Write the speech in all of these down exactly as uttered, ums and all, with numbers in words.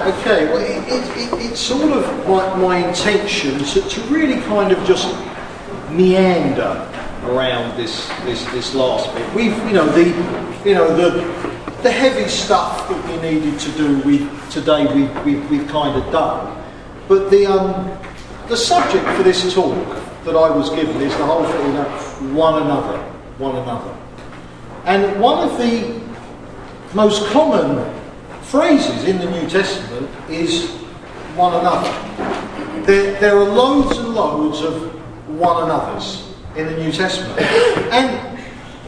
Okay, well, it, it, it, it's sort of my, my intention to, to really kind of just meander around this this this last bit. We've, you know, the you know the the heavy stuff that we needed to do with today. We we we've kind of done, but the um the subject for this talk that I was given is the whole thing about one another, one another, and one of the most common phrases in the New Testament is one another. There, there are loads and loads of one another's in the New Testament. And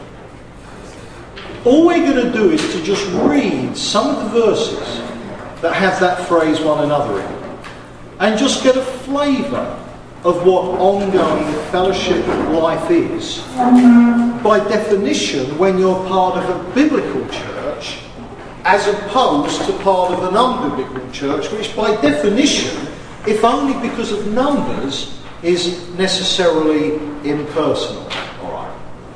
all we're going to do is to just read some of the verses that have that phrase one another in, and just get a flavour of what ongoing fellowship life is. By definition, when you're part of a biblical church, as opposed to part of an unbiblical church, which by definition, if only because of numbers, is necessarily impersonal. All right.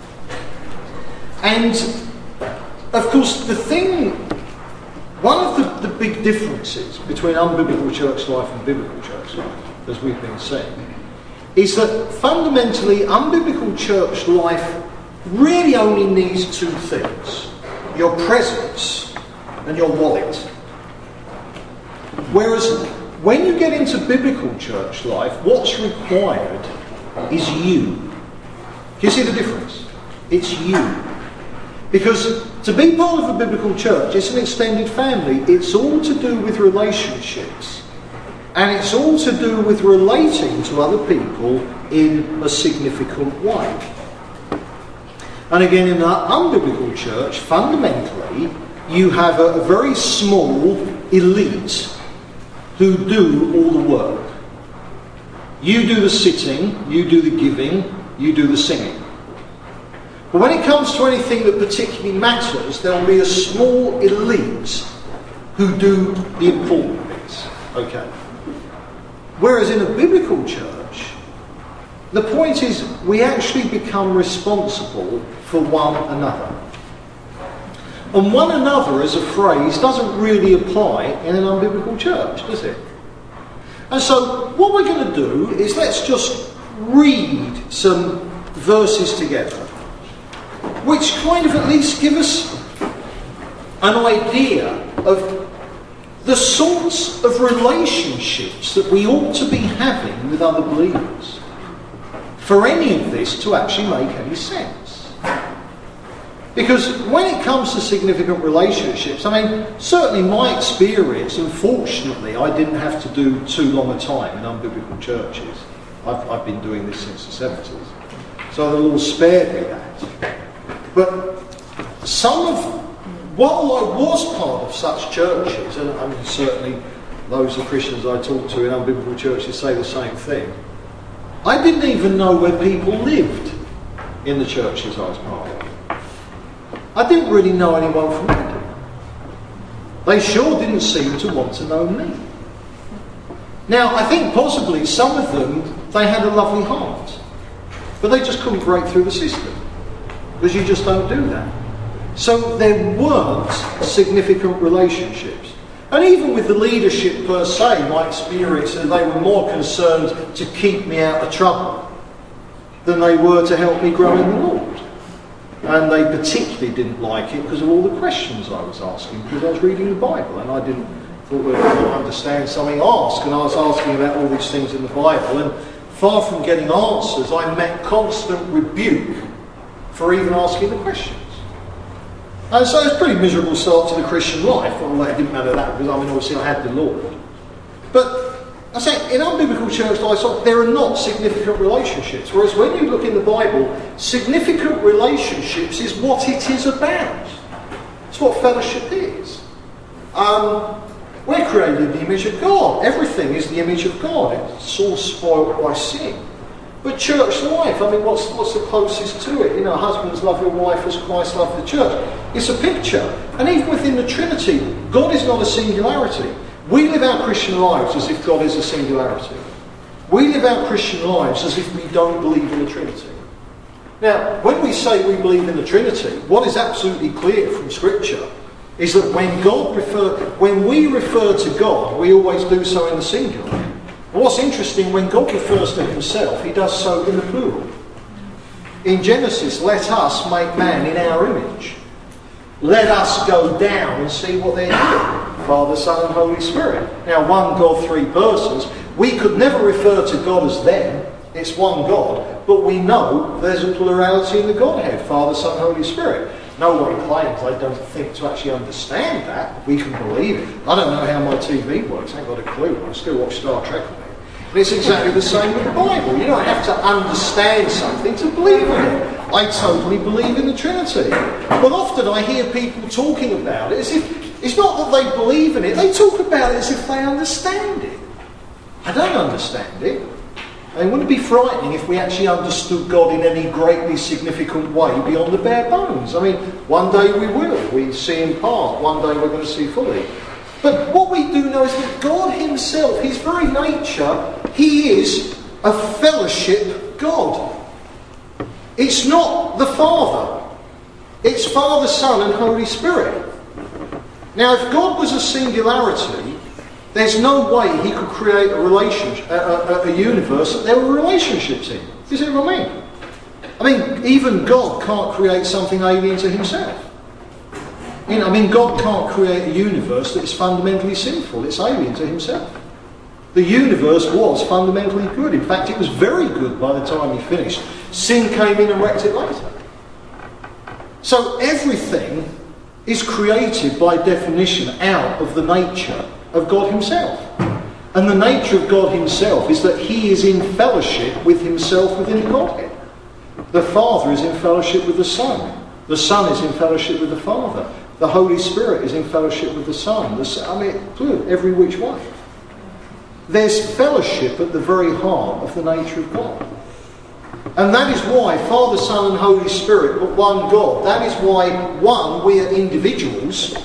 And of course, the thing, one of the, the big differences between unbiblical church life and biblical church life, as we've been saying, is that fundamentally unbiblical church life really only needs two things: your presence and your wallet. Whereas when you get into biblical church life, what's required is you. Do you see the difference? It's you. Because to be part of a biblical church, it's an extended family. It's all to do with relationships. And it's all to do with relating to other people in a significant way. And again, in an unbiblical church, fundamentally, you have a, a very small elite who do all the work. You do the sitting, you do the giving, you do the singing. But when it comes to anything that particularly matters, there will be a small elite who do the important bits. Okay. Whereas in a biblical church, the point is we actually become responsible for one another. And one another as a phrase doesn't really apply in an unbiblical church, does it? And so what we're going to do is let's just read some verses together, which kind of at least give us an idea of the sorts of relationships that we ought to be having with other believers for any of this to actually make any sense. Because when it comes to significant relationships, I mean, certainly my experience, and fortunately I didn't have to do too long a time in unbiblical churches. I've, I've been doing this since the seventies. So the Lord spared me that. But some of, while I was part of such churches, and I mean, certainly those of Christians I talk to in unbiblical churches say the same thing, I didn't even know where people lived in the churches I was part of. I didn't really know anyone from Reading. They sure didn't seem to want to know me. Now, I think possibly some of them, they had a lovely heart, but they just couldn't break through the system, because you just don't do that. So there weren't significant relationships. And even with the leadership per se, my experience is they were more concerned to keep me out of trouble than they were to help me grow in the Lord. And they particularly didn't like it because of all the questions I was asking, because I was reading the Bible and I didn't thought well, I didn't understand something, ask, and I was asking about all these things in the Bible, and far from getting answers, I met constant rebuke for even asking the questions. And so it's a pretty miserable start to the Christian life, although it didn't matter that, because I mean obviously I had the Lord. But I say, in unbiblical church life, there are not significant relationships. Whereas when you look in the Bible, significant relationships is what it is about. It's what fellowship is. Um, we're created in the image of God. Everything is the image of God. It's all spoiled by sin. But church life, I mean, what's, what's the closest to it? You know, husbands love your wife as Christ loved the church. It's a picture. And even within the Trinity, God is not a singularity. We live our Christian lives as if God is a singularity. We live our Christian lives as if we don't believe in the Trinity. Now, when we say we believe in the Trinity, what is absolutely clear from Scripture is that when God refer, when we refer to God, we always do so in the singular. And what's interesting, when God refers to himself, he does so in the plural. In Genesis, let us make man in our image. Let us go down and see what they're doing. Father, Son and Holy Spirit. Now, one God, three persons. We could never refer to God as them. It's one God. But we know there's a plurality in the Godhead. Father, Son, Holy Spirit. No one claims, I don't think, to actually understand that. We can believe it. I don't know how my T V works. I ain't got a clue. I still watch Star Trek on it. And it's exactly the same with the Bible. You don't have to understand something to believe in it. I totally believe in the Trinity. But often I hear people talking about it as if, it's not that they believe in it, they talk about it as if they understand it. I don't understand it. And wouldn't it be frightening if we actually understood God in any greatly significant way beyond the bare bones? I mean, one day we will. We see in part. One day we're going to see fully. But what we do know is that God himself, his very nature, he is a fellowship God. It's not the Father. It's Father, Son and Holy Spirit. Now, if God was a singularity, there's no way he could create a relationship, a, a, a universe that there were relationships in. You see what I mean? I mean, even God can't create something alien to himself. You know, I mean, God can't create a universe that is fundamentally sinful. It's alien to himself. The universe was fundamentally good. In fact, it was very good by the time he finished. Sin came in and wrecked it later. So everything is created by definition out of the nature of God himself. And the nature of God himself is that he is in fellowship with himself within the Godhead. The Father is in fellowship with the Son. The Son is in fellowship with the Father. The Holy Spirit is in fellowship with the Son. The Son, I mean, every which way. There's fellowship at the very heart of the nature of God. And that is why Father, Son and Holy Spirit, but one God. That is why, one, we are individuals.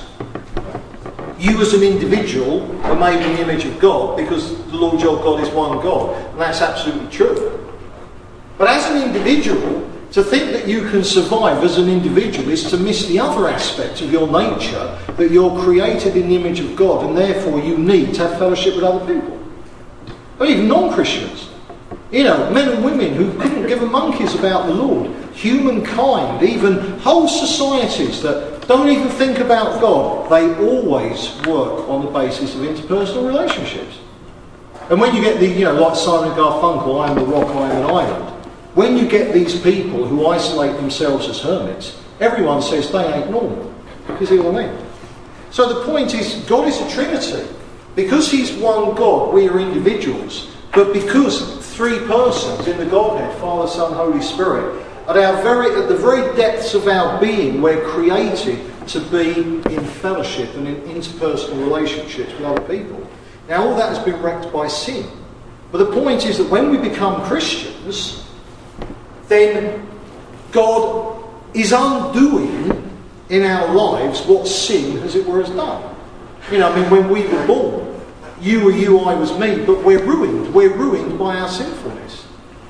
You as an individual are made in the image of God because the Lord your God is one God. And that's absolutely true. But as an individual, to think that you can survive as an individual is to miss the other aspect of your nature, that you're created in the image of God and therefore you need to have fellowship with other people. Or even non-Christians. You know, men and women who couldn't give a monkeys about the Lord. Humankind, even whole societies that don't even think about God. They always work on the basis of interpersonal relationships. And when you get the, you know, like Simon and Garfunkel, I am the rock, I am an island. When you get these people who isolate themselves as hermits, everyone says they ain't normal. You see what I mean? So the point is, God is a Trinity. Because he's one God, we are individuals. But because three persons in the Godhead, Father, Son, Holy Spirit, at our very at the very depths of our being, we're created to be in fellowship and in interpersonal relationships with other people. Now all that has been wrecked by sin. But the point is that when we become Christians, then God is undoing in our lives what sin, as it were, has done. You know, I mean, when we were born, you were you, I was me, but we're ruined. We're ruined by our sinfulness.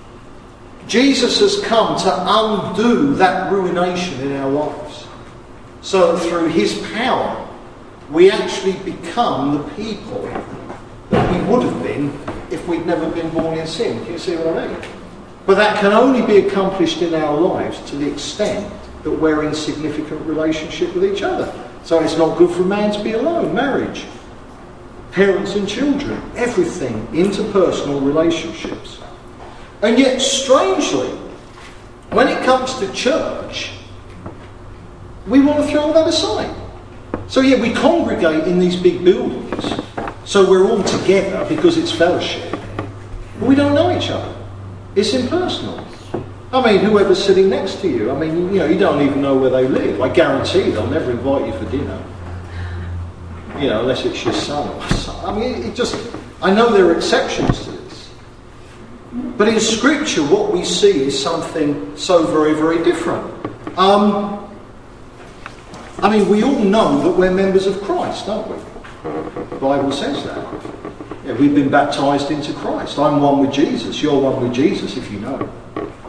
Jesus has come to undo that ruination in our lives. So that through his power, we actually become the people that we would have been if we'd never been born in sin. Do you see what I mean? But that can only be accomplished in our lives to the extent that we're in significant relationship with each other. So it's not good for a man to be alone. Marriage, parents and children, everything, interpersonal relationships. And yet, strangely, when it comes to church, we want to throw that aside. So yeah, we congregate in these big buildings, so we're all together because it's fellowship. But we don't know each other. It's impersonal. I mean, whoever's sitting next to you, I mean, you know, you don't even know where they live. I guarantee they'll never invite you for dinner. You know, unless it's your son or son. I mean, it just, I know there are exceptions to this. But in Scripture, what we see is something so very, very different. Um, I mean, we all know that we're members of Christ, don't we? The Bible says that. Yeah, we've been baptised into Christ. I'm one with Jesus. You're one with Jesus, if you know.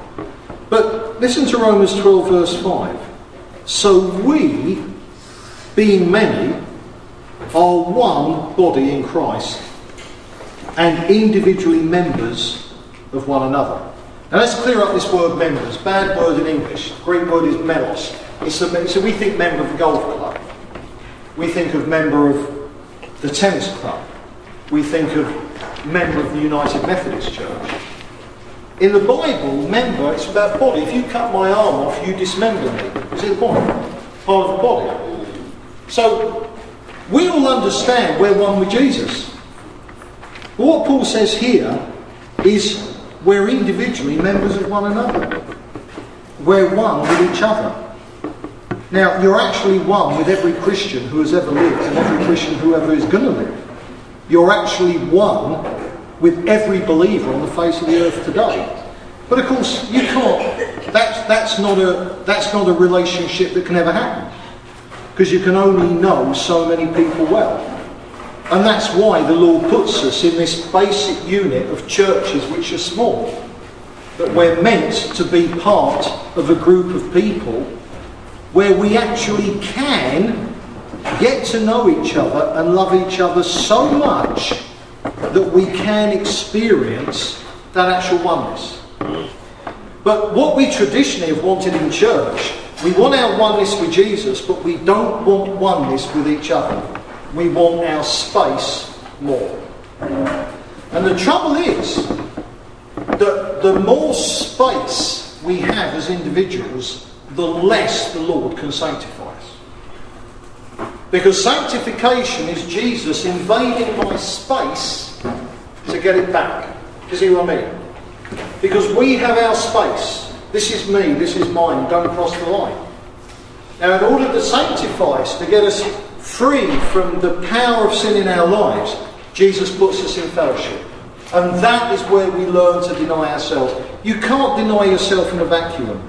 But listen to Romans twelve verse five. So we, being many, are one body in Christ and individually members of one another. Now let's clear up this word members. Bad word in English. The Greek word is melos. It's a, so we think member of the golf club. We think of member of the tennis club. We think of member of the United Methodist Church. In the Bible, member, it's about body. If you cut my arm off, you dismember me. Is it the point? Part of the body. So, we all understand we're one with Jesus. But what Paul says here is we're individually members of one another. We're one with each other. Now, you're actually one with every Christian who has ever lived and every Christian who ever is going to live. You're actually one with every believer on the face of the earth today. But of course, you can't. That's that's not a that's not a relationship that can ever happen, because you can only know so many people well, and that's why the Lord puts us in this basic unit of churches which are small. That we're meant to be part of a group of people where we actually can get to know each other and love each other so much that we can experience that actual oneness. But what we traditionally have wanted in church, we want our oneness with Jesus, but we don't want oneness with each other. We want our space more. And the trouble is that the more space we have as individuals, the less the Lord can sanctify us. Because sanctification is Jesus invading my space to get it back. Do you see what I mean? Because we have our space. This is me, this is mine, don't cross the line. Now, in order to sanctify us, to get us free from the power of sin in our lives, Jesus puts us in fellowship. And that is where we learn to deny ourselves. You can't deny yourself in a vacuum.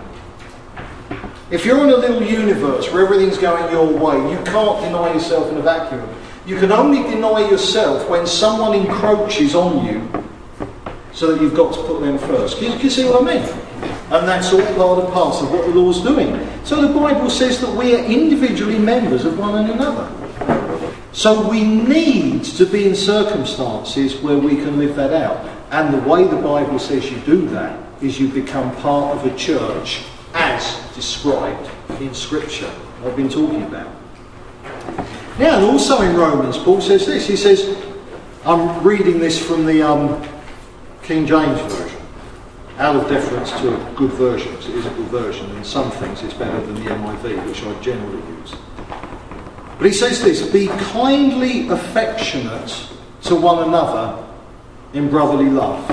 If you're in a little universe where everything's going your way, you can't deny yourself in a vacuum. You can only deny yourself when someone encroaches on you so that you've got to put them first. Can you, can you see what I mean? And that's all part and parcel of what the Lord's doing. So the Bible says that we are individually members of one another. So we need to be in circumstances where we can live that out. And the way the Bible says you do that is you become part of a church as described in Scripture, I've been talking about. Now, and also in Romans, Paul says this. He says, I'm reading this from the um, King James Version, out of deference to good versions. It is a good version, and in some things it's better than the M I V, which I generally use. But he says this, be kindly affectionate to one another in brotherly love,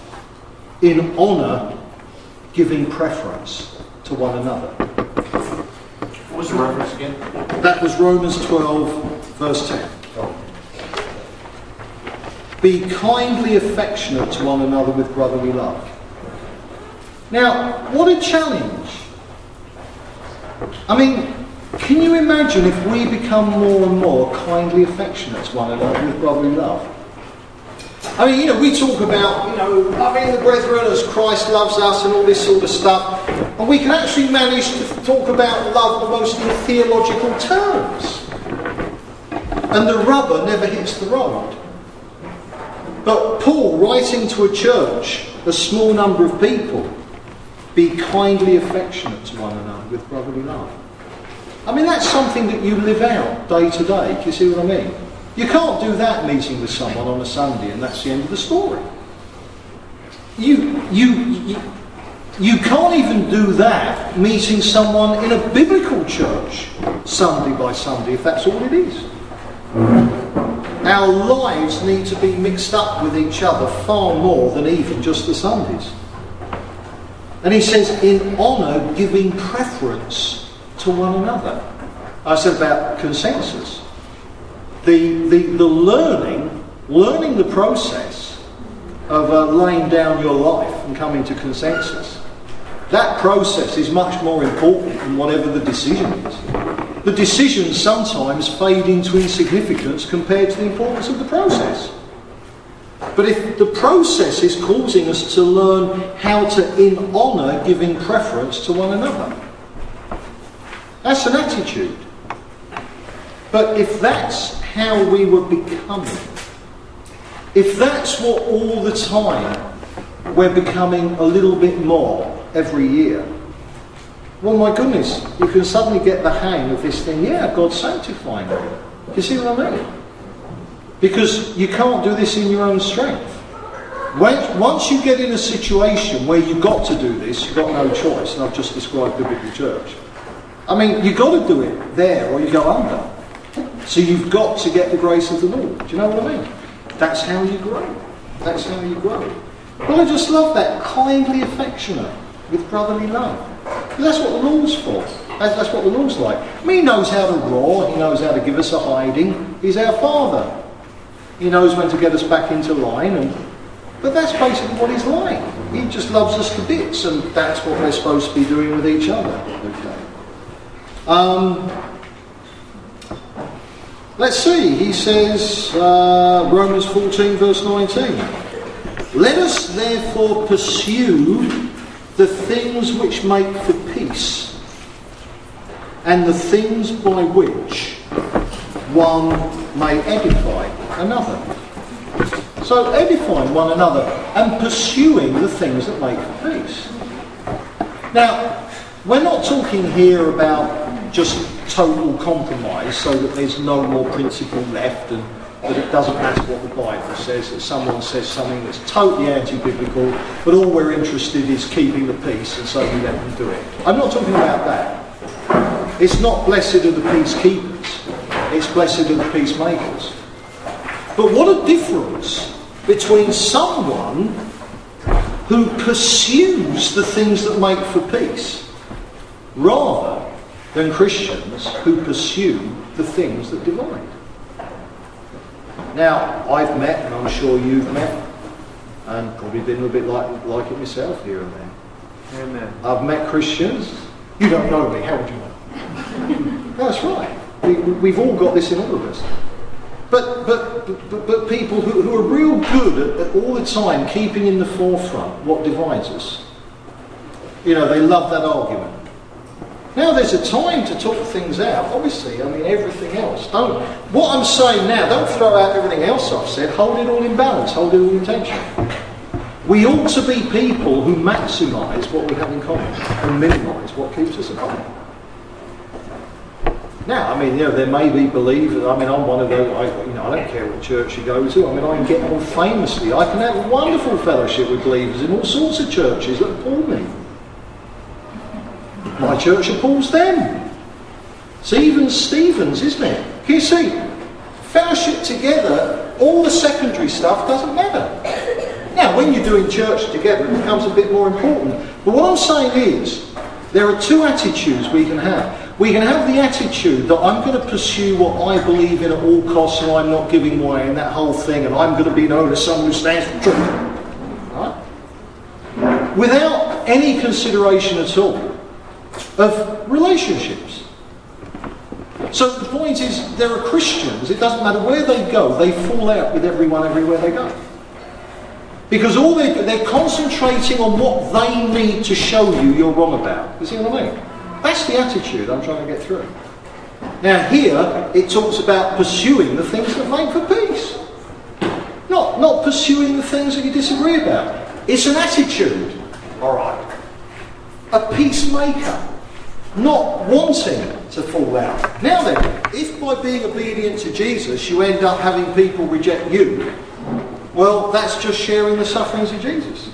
in honour giving preference to one another. What was the reference again? That was Romans twelve, verse ten. Oh. Be kindly affectionate to one another with brotherly love. Now, what a challenge. I mean, can you imagine if we become more and more kindly affectionate to one another with brotherly love? I mean, you know, we talk about, you know, loving the brethren as Christ loves us and all this sort of stuff. And we can actually manage to talk about love almost in theological terms. And the rubber never hits the road. But Paul, writing to a church, a small number of people, be kindly affectionate to one another with brotherly love. I mean, that's something that you live out day to day. Do you see what I mean? You can't do that meeting with someone on a Sunday and that's the end of the story. You, you, you, you can't even do that meeting someone in a biblical church Sunday by Sunday, if that's all it is. Our lives need to be mixed up with each other far more than even just the Sundays. And he says, in honour, giving preference to one another. I said about consensus. The, the, the learning, learning the process of uh, laying down your life and coming to consensus. That process is much more important than whatever the decision is. The decisions sometimes fade into insignificance compared to the importance of the process. But if the process is causing us to learn how to, in honour, giving preference to one another, that's an attitude. But if that's how we were becoming, if that's what all the time we're becoming a little bit more every year, well, my goodness, you can suddenly get the hang of this thing. Yeah, God's sanctifying me. You see what I mean? Because you can't do this in your own strength. When, once you get in a situation where you've got to do this, you've got no choice, and I've just described biblical church. I mean, you've got to do it there or you go under. So you've got to get the grace of the Lord. Do you know what I mean? That's how you grow. That's how you grow. Well, I just love that. Kindly affectionate with brotherly love. That's what the Lord's for. That's, that's what the Lord's like. I mean, he knows how to roar. He knows how to give us a hiding. He's our Father. He knows when to get us back into line. And, but that's basically what he's like. He just loves us to bits, and that's what we're supposed to be doing with each other. Okay. Um, let's see. He says, uh, Romans fourteen, verse nineteen. Let us therefore pursue the things which make for peace, and the things by which one may edify another. So edifying one another and pursuing the things that make for peace. Now, we're not talking here about just total compromise so that there's no more principle left and that it doesn't matter what the Bible says, that someone says something that's totally anti-biblical, but all we're interested is keeping the peace, and so we let them do it. I'm not talking about that. It's not blessed are the peacekeepers, it's blessed are the peacemakers. But what a difference between someone who pursues the things that make for peace rather than Christians who pursue the things that divide. Now, I've met, and I'm sure you've met, and probably been a bit like, like it myself here and there. Amen. I've met Christians. You don't know me, how would you know? That's right. We, we've all got this in all of us. But but but, but people who, who are real good at, at all the time keeping in the forefront what divides us. You know, they love that argument. Now there's a time to talk things out. Obviously, I mean, everything else. Don't. What I'm saying now, don't throw out everything else I've said. Hold it all in balance. Hold it all in tension. We ought to be people who maximise what we have in common and minimise what keeps us apart. Now, I mean, you know, there may be believers. I mean, I'm one of those. I, you know, I don't care what church you go to. I mean, I can get on famously. I can have a wonderful fellowship with believers in all sorts of churches that appall me. My church appalls them. It's even Stephen's, isn't it? Can you see? Fellowship together, all the secondary stuff doesn't matter. Now, when you're doing church together, it becomes a bit more important. But what I'm saying is, there are two attitudes we can have. We can have the attitude that I'm going to pursue what I believe in at all costs and I'm not giving way and that whole thing, and I'm going to be known as someone who stands for truth. Right? Without any consideration at all of relationships. So the point is, there are Christians, it doesn't matter where they go, they fall out with everyone everywhere they go. Because all they, they're concentrating on what they need to show you you're wrong about. You see what I mean? That's the attitude I'm trying to get through. Now here, it talks about pursuing the things that make for peace. Not, not pursuing the things that you disagree about. It's an attitude. Alright. A peacemaker. Not wanting to fall out. Now then, if by being obedient to Jesus you end up having people reject you, well, that's just sharing the sufferings of Jesus.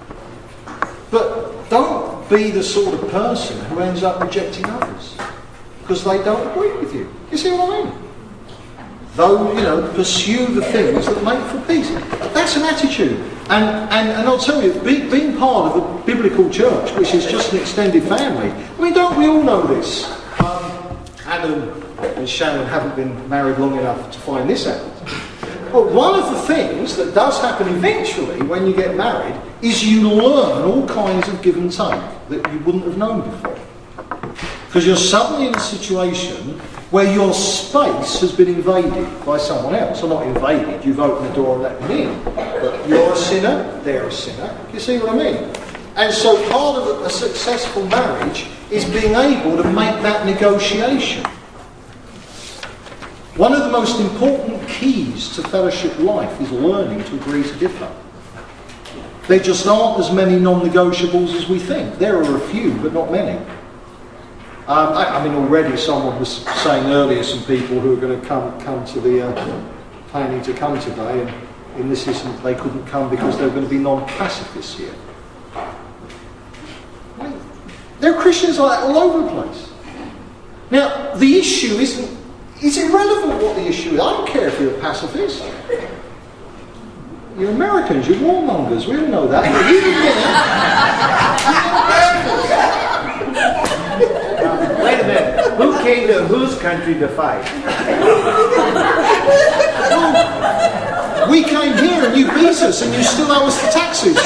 But don't be the sort of person who ends up rejecting others because they don't agree with you. You see what I mean? Though, you know, pursue the things that make for peace. That's an attitude. And and, and I'll tell you, be, being part of a biblical church, which is just an extended family, I mean, don't we all know this? Um, Adam and Shannon haven't been married long enough to find this out. But one of the things that does happen eventually when you get married is you learn all kinds of give and take that you wouldn't have known before. Because you're suddenly in a situation where your space has been invaded by someone else. Or not invaded, you've opened the door and let them in. But you're a sinner, they're a sinner. You see what I mean? And so part of a successful marriage is being able to make that negotiation. One of the most important keys to fellowship life is learning to agree to differ. There just aren't as many non-negotiables as we think. There are a few, but not many. Um, I, I mean, already someone was saying earlier, some people who are going to come come to the uh, planning to come today, and in this instance they couldn't come because they're going to be non-pacifists here. I mean, there are Christians like that all over the place. Now, the issue isn't. It's irrelevant what the issue is. I don't care if you're a pacifist. You're Americans, you're warmongers, we all know that. You uh, wait a minute. Who came to whose country to fight? Well, we came here and you beat us and you still owe us the taxes.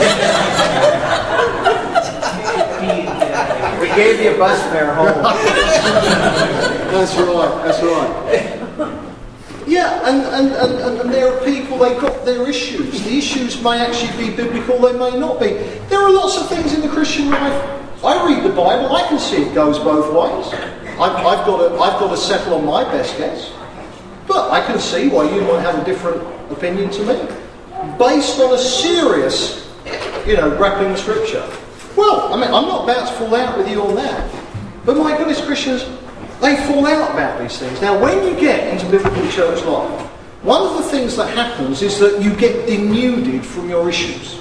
We gave you a bus fare home. That's right, that's right. Yeah, and, and, and, and there are people, they've got their issues. The issues may actually be biblical, they may not be. There are lots of things in the Christian life. I read the Bible, I can see it goes both ways. I've, I've, got to, I've got to settle on my best guess. But I can see why you might have a different opinion to me. Based on a serious, you know, grappling with Scripture. Well, I mean, I'm not about to fall out with you on that. But my goodness, Christians, they fall out about these things. Now, when you get into biblical church life, one of the things that happens is that you get denuded from your issues.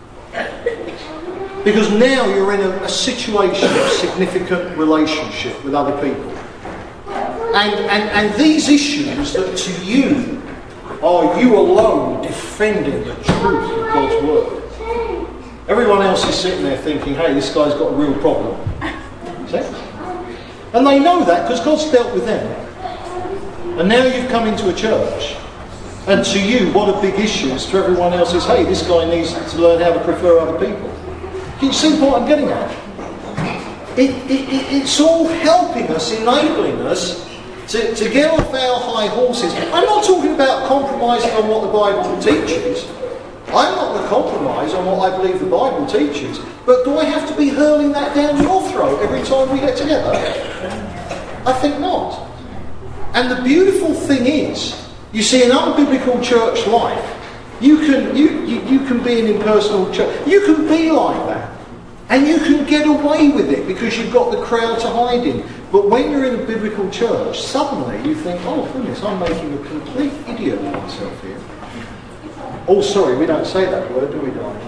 Because now you're in a, a situation of significant relationship with other people. And, and, and these issues that to you are you alone defending the truth of God's word. Everyone else is sitting there thinking, hey, this guy's got a real problem. See? And they know that because God's dealt with them. And now you've come into a church. And to you, what are big issues? To everyone else is, hey, this guy needs to learn how to prefer other people. Can you see what I'm getting at? It, it, it, it's all helping us, enabling us to, to get off our high horses. I'm not talking about compromising on what the Bible teaches. I'm not going to compromise on what I believe the Bible teaches. But do I have to be hurling that down your throat every time we get together? I think not. And the beautiful thing is, you see, in unbiblical church life, you can you, you, you can be an impersonal church. You can be like that. And you can get away with it because you've got the crowd to hide in. But when you're in a biblical church, suddenly you think, oh goodness, I'm making a complete idiot of myself here. Oh, sorry, we don't say that word, do we, darling?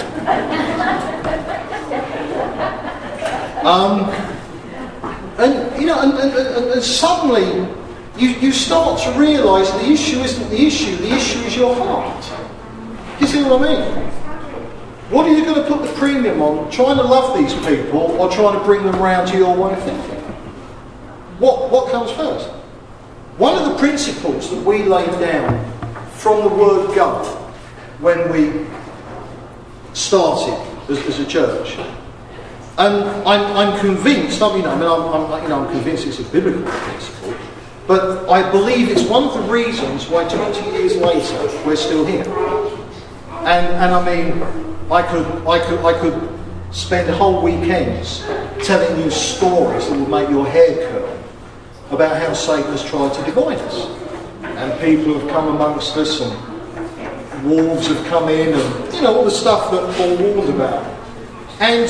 um, and, you know, and, and, and, and suddenly you, you start to realise the issue isn't the issue, the issue is your heart. Do you see what I mean? What are you going to put the premium on, trying to love these people or trying to bring them round to your way of thinking? What, what comes first? One of the principles that we laid down from the word go when we started as, as a church, and I'm, I'm convinced. I mean, I mean, I'm, I'm, you know, I'm convinced it's a biblical principle, but I believe it's one of the reasons why twenty years later we're still here. And and I mean, I could I could I could spend whole weekends telling you stories that would make your hair curl about how Satan has tried to divide us, and people have come amongst us, and wolves have come in, and you know all the stuff that Paul warned about. And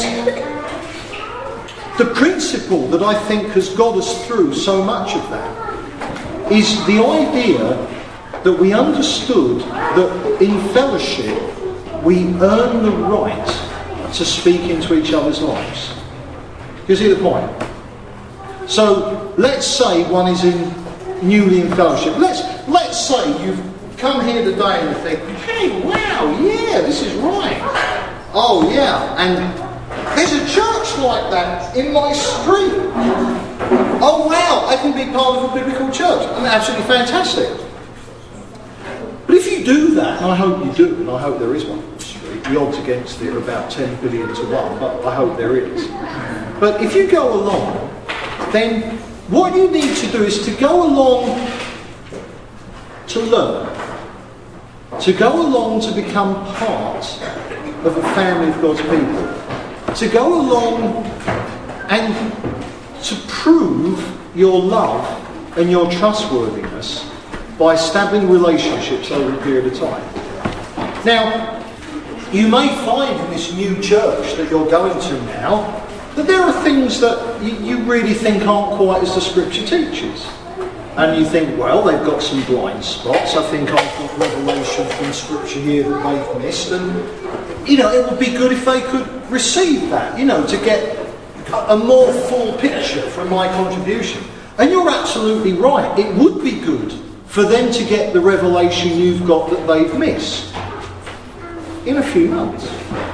the principle that I think has got us through so much of that is the idea that we understood that in fellowship we earn the right to speak into each other's lives. You see the point? So let's say one is in newly in fellowship. Let's let's say you've come here today and you think, hey, wow, yeah, this is right. Oh yeah, and there's a church like that in my street. Oh wow, I can be part of a biblical church. I mean, absolutely fantastic. But if you do that, and I hope you do, and I hope there is one on the street, the odds against it are about ten billion to one, but I hope there is. But if you go along, then what you need to do is to go along to learn, to go along to become part of a family of God's people, to go along and to prove your love and your trustworthiness by establishing relationships over a period of time. Now, you may find in this new church that you're going to now that there are things that you, you really think aren't quite as the Scripture teaches. And you think, well, they've got some blind spots. I think I've got revelation from Scripture here that they've missed. And, you know, it would be good if they could receive that, you know, to get a more full picture from my contribution. And you're absolutely right. It would be good for them to get the revelation you've got that they've missed. In a few months.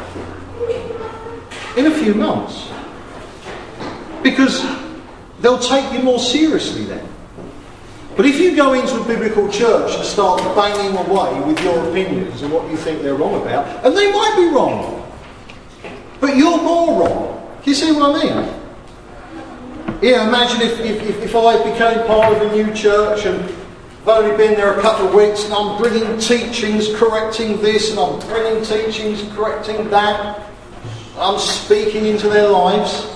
In a few months. Because they'll take you more seriously then. But if you go into a biblical church and start banging away with your opinions and what you think they're wrong about, and they might be wrong, but you're more wrong. Do you see what I mean? Yeah, imagine if, if, if I became part of a new church and I've only been there a couple of weeks and I'm bringing teachings correcting this and I'm bringing teachings correcting that. I'm speaking into their lives.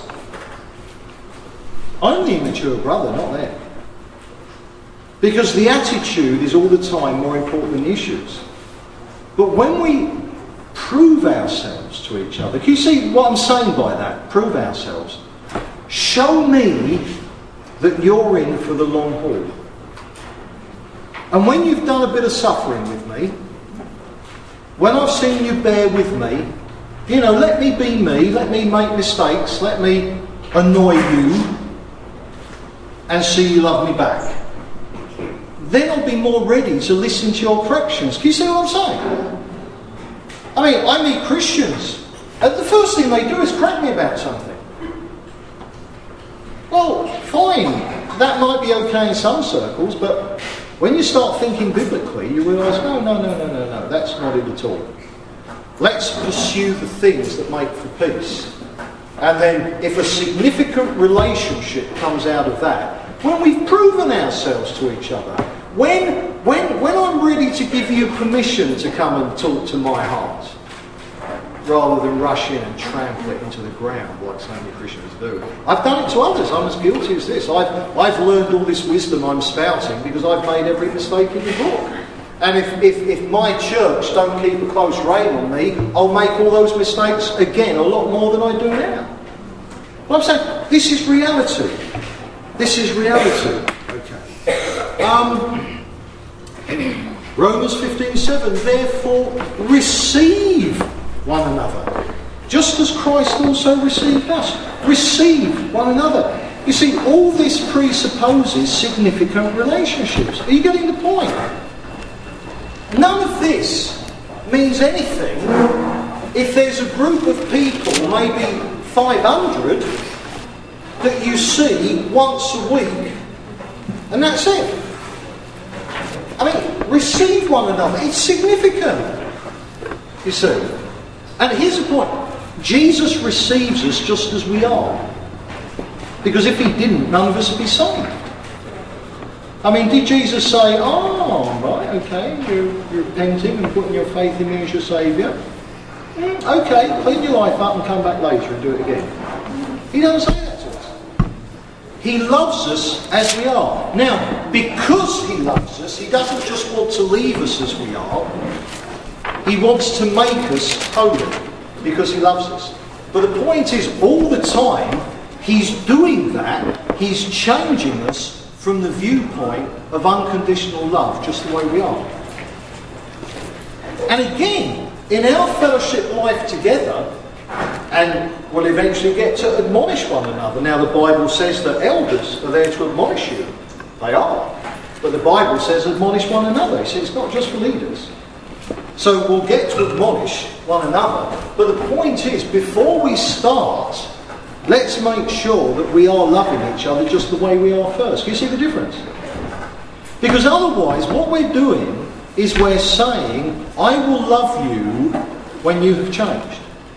I'm the immature brother, not them. Because the attitude is all the time more important than the issues. But when we prove ourselves to each other, can you see what I'm saying by that? Prove ourselves. Show me that you're in for the long haul. And when you've done a bit of suffering with me, when I've seen you bear with me, you know, let me be me, let me make mistakes, let me annoy you, and see you love me back. Then I'll be more ready to listen to your corrections. Can you see what I'm saying? I mean, I meet Christians, and the first thing they do is correct me about something. Well, fine, that might be okay in some circles, but when you start thinking biblically, you realise, no, no, no, no, no, no, that's not it at all. Let's pursue the things that make for peace. And then if a significant relationship comes out of that, when we've proven ourselves to each other, when, when, when I'm ready to give you permission to come and talk to my heart, rather than rush in and trample it into the ground like so many Christians do. I've done it to others. I'm as guilty as this. I've, I've learned all this wisdom I'm spouting because I've made every mistake in the book. And if, if, if my church don't keep a close rein on me, I'll make all those mistakes again a lot more than I do now. But I'm saying, this is reality. This is reality. Okay. Um, Romans fifteen seven, therefore receive one another, just as Christ also received us. Receive one another. You see, all this presupposes significant relationships. Are you getting the point? None of this means anything if there's a group of people, maybe five hundred, that you see once a week, and that's it. I mean, receive one another. It's significant, you see. And here's the point. Jesus receives us just as we are. Because if he didn't, none of us would be saved. I mean, did Jesus say, oh, right, okay, you're, you're repenting and putting your faith in me as your saviour? Mm, okay, clean your life up and come back later and do it again. He doesn't say that to us. He loves us as we are. Now, because he loves us, he doesn't just want to leave us as we are. He wants to make us holy because he loves us. But the point is, all the time, he's doing that. He's changing us from the viewpoint of unconditional love, just the way we are. And again, in our fellowship life together, and we'll eventually get to admonish one another. Now, the Bible says that elders are there to admonish you. They are. But the Bible says admonish one another. It says it's not just for leaders. So we'll get to admonish one another. But the point is, before we start, let's make sure that we are loving each other just the way we are first. Can you see the difference? Because otherwise, what we're doing is we're saying, I will love you when you have changed.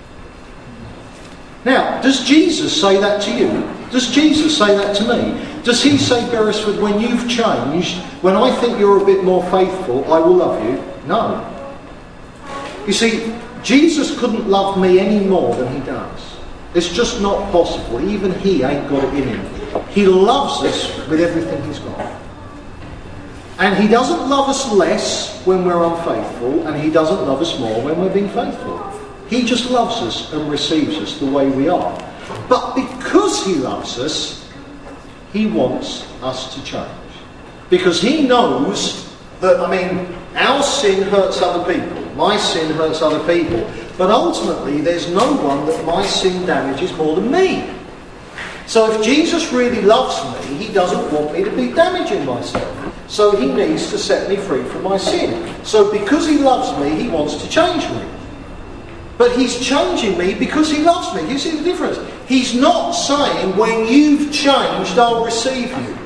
Now, does Jesus say that to you? Does Jesus say that to me? Does he say, Beresford, when you've changed, when I think you're a bit more faithful, I will love you? No. You see, Jesus couldn't love me any more than he does. It's just not possible. Even he ain't got it in him. he loves us with everything he's got. And he doesn't love us less when we're unfaithful, and he doesn't love us more when we're being faithful. He just loves us and receives us the way we are. But because he loves us, he wants us to change. Because he knows that, I mean, our sin hurts other people. My sin hurts other people. But ultimately, there's no one that my sin damages more than me. So if Jesus really loves me, he doesn't want me to be damaging myself. So he needs to set me free from my sin. So because he loves me, he wants to change me. But he's changing me because he loves me. You see the difference? He's not saying, when you've changed, I'll receive you.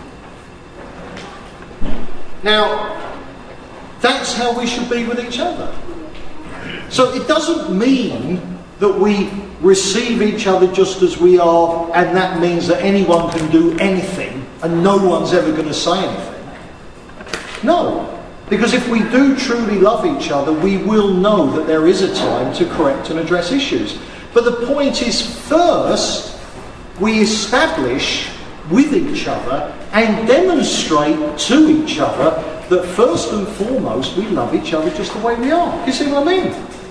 Now, that's how we should be with each other. So it doesn't mean that we receive each other just as we are, and that means that anyone can do anything and no one's ever going to say anything. No. Because if we do truly love each other, we will know that there is a time to correct and address issues. But the point is, first, we establish with each other and demonstrate to each other that first and foremost we love each other just the way we are. You see what I mean?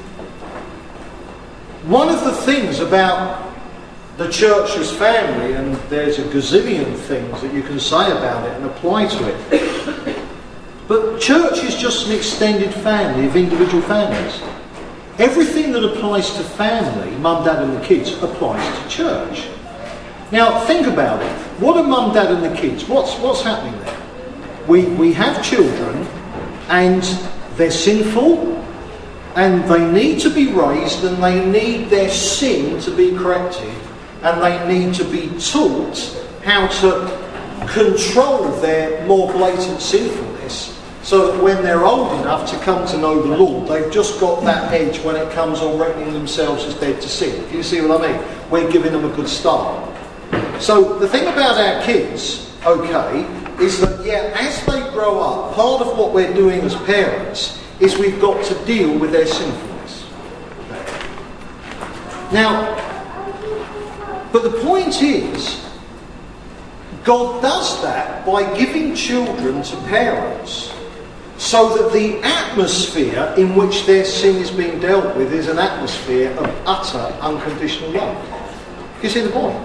One of the things about the church as family, and there's a gazillion things that you can say about it and apply to it, but church is just an extended family of individual families. Everything that applies to family, mum, dad and the kids, applies to church. Now think about it. What are mum, dad and the kids? What's, what's happening there? We, we have children and they're sinful and they need to be raised and they need their sin to be corrected and they need to be taught how to control their more blatant sinfulness, so that when they're old enough to come to know the Lord, they've just got that edge when it comes on reckoning themselves as dead to sin. Do you see what I mean? We're giving them a good start. So the thing about our kids, okay, is that, yeah, as they grow up, part of what we're doing as parents is we've got to deal with their sinfulness. Now, but the point is, God does that by giving children to parents so that the atmosphere in which their sin is being dealt with is an atmosphere of utter unconditional love. You see the point?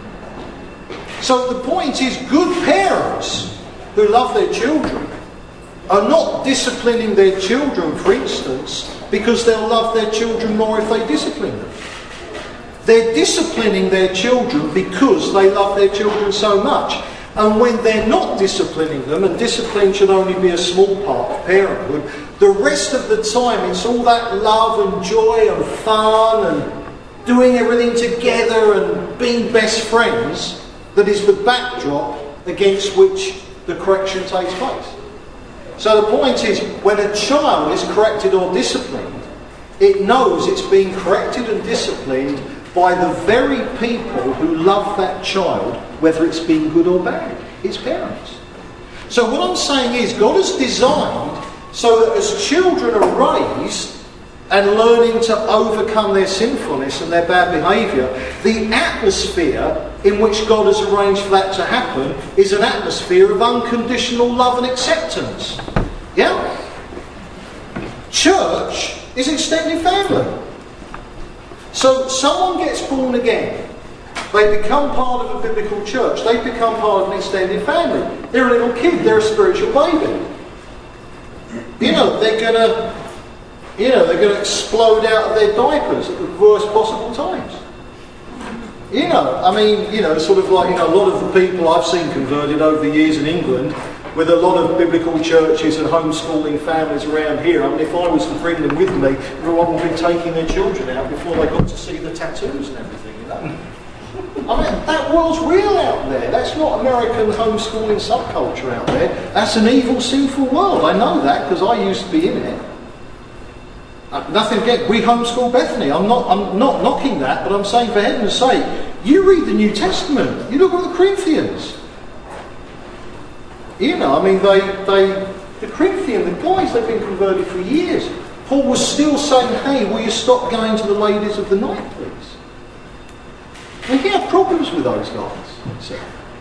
So the point is, good parents who love their children are not disciplining their children, for instance, because they'll love their children more if they discipline them. They're disciplining their children because they love their children so much. And when they're not disciplining them, and discipline should only be a small part of parenthood, the rest of the time it's all that love and joy and fun and doing everything together and being best friends that is the backdrop against which the correction takes place. So the point is, when a child is corrected or disciplined, it knows it's being corrected and disciplined by the very people who love that child, whether it's been good or bad, its parents. So what I'm saying is, God has designed so that as children are raised and learning to overcome their sinfulness and their bad behaviour, the atmosphere in which God has arranged for that to happen is an atmosphere of unconditional love and acceptance. Yeah? Church is extended family. So someone gets born again, they become part of a biblical church, they become part of an extended family. They're a little kid, they're a spiritual baby. You know, they're gonna you know, they're gonna explode out of their diapers at the worst possible times. You know, I mean, you know, sort of like, you know, a lot of the people I've seen converted over the years in England, with a lot of biblical churches and homeschooling families around here, I mean, if I was to bring them with me, everyone would be taking their children out before they got to see the tattoos and everything, you know. I mean, that world's real out there. That's not American homeschooling subculture out there. That's an evil, sinful world. I know that because I used to be in it. Uh, nothing against, we homeschool Bethany. I'm not, I'm not knocking that, but I'm saying, for heaven's sake, you read the New Testament. You look at the Corinthians. You know, I mean, they, they, the Corinthians, the guys, they've been converted for years. Paul was still saying, hey, will you stop going to the ladies of the night, please? And he had problems with those guys. So,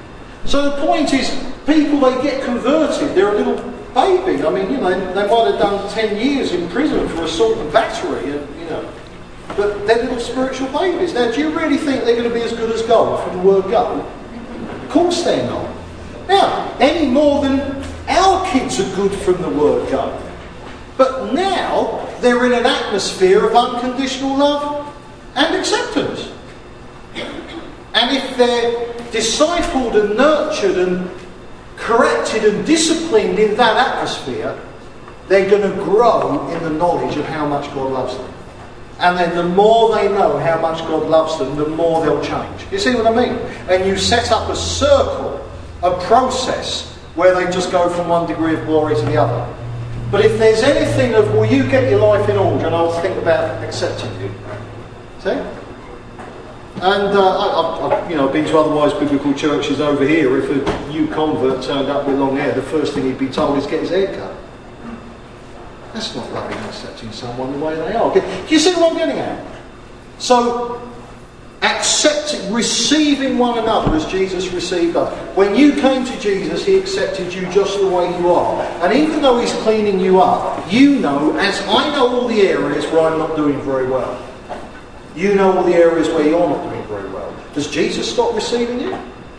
So the point is, people, they get converted, they're a little baby. I mean, you know, they might have done ten years in prison for assault and battery, and, you know, but they're little spiritual babies. Now, do you really think they're going to be as good as gold from the word go? Of course they're not. Now, any more than our kids are good from the word go. But now, they're in an atmosphere of unconditional love and acceptance. And if they're discipled and nurtured and corrected and disciplined in that atmosphere, they're going to grow in the knowledge of how much God loves them. And then the more they know how much God loves them, the more they'll change. You see what I mean? And you set up a circle, a process, where they just go from one degree of glory to the other. But if there's anything of, well, you get your life in order and I'll think about accepting you. See? And uh, I, I've, you know, I've been to otherwise biblical churches over here. If a new convert turned up with long hair, the first thing he'd be told is get his hair cut. That's not loving and accepting someone the way they are. Do you see what I'm getting at? So, accepting, receiving one another as Jesus received us. When you came to Jesus, he accepted you just the way you are. And even though he's cleaning you up, you know, as I know all the areas where I'm not doing very well. You know all the areas where you're not doing very well. Does Jesus stop receiving you?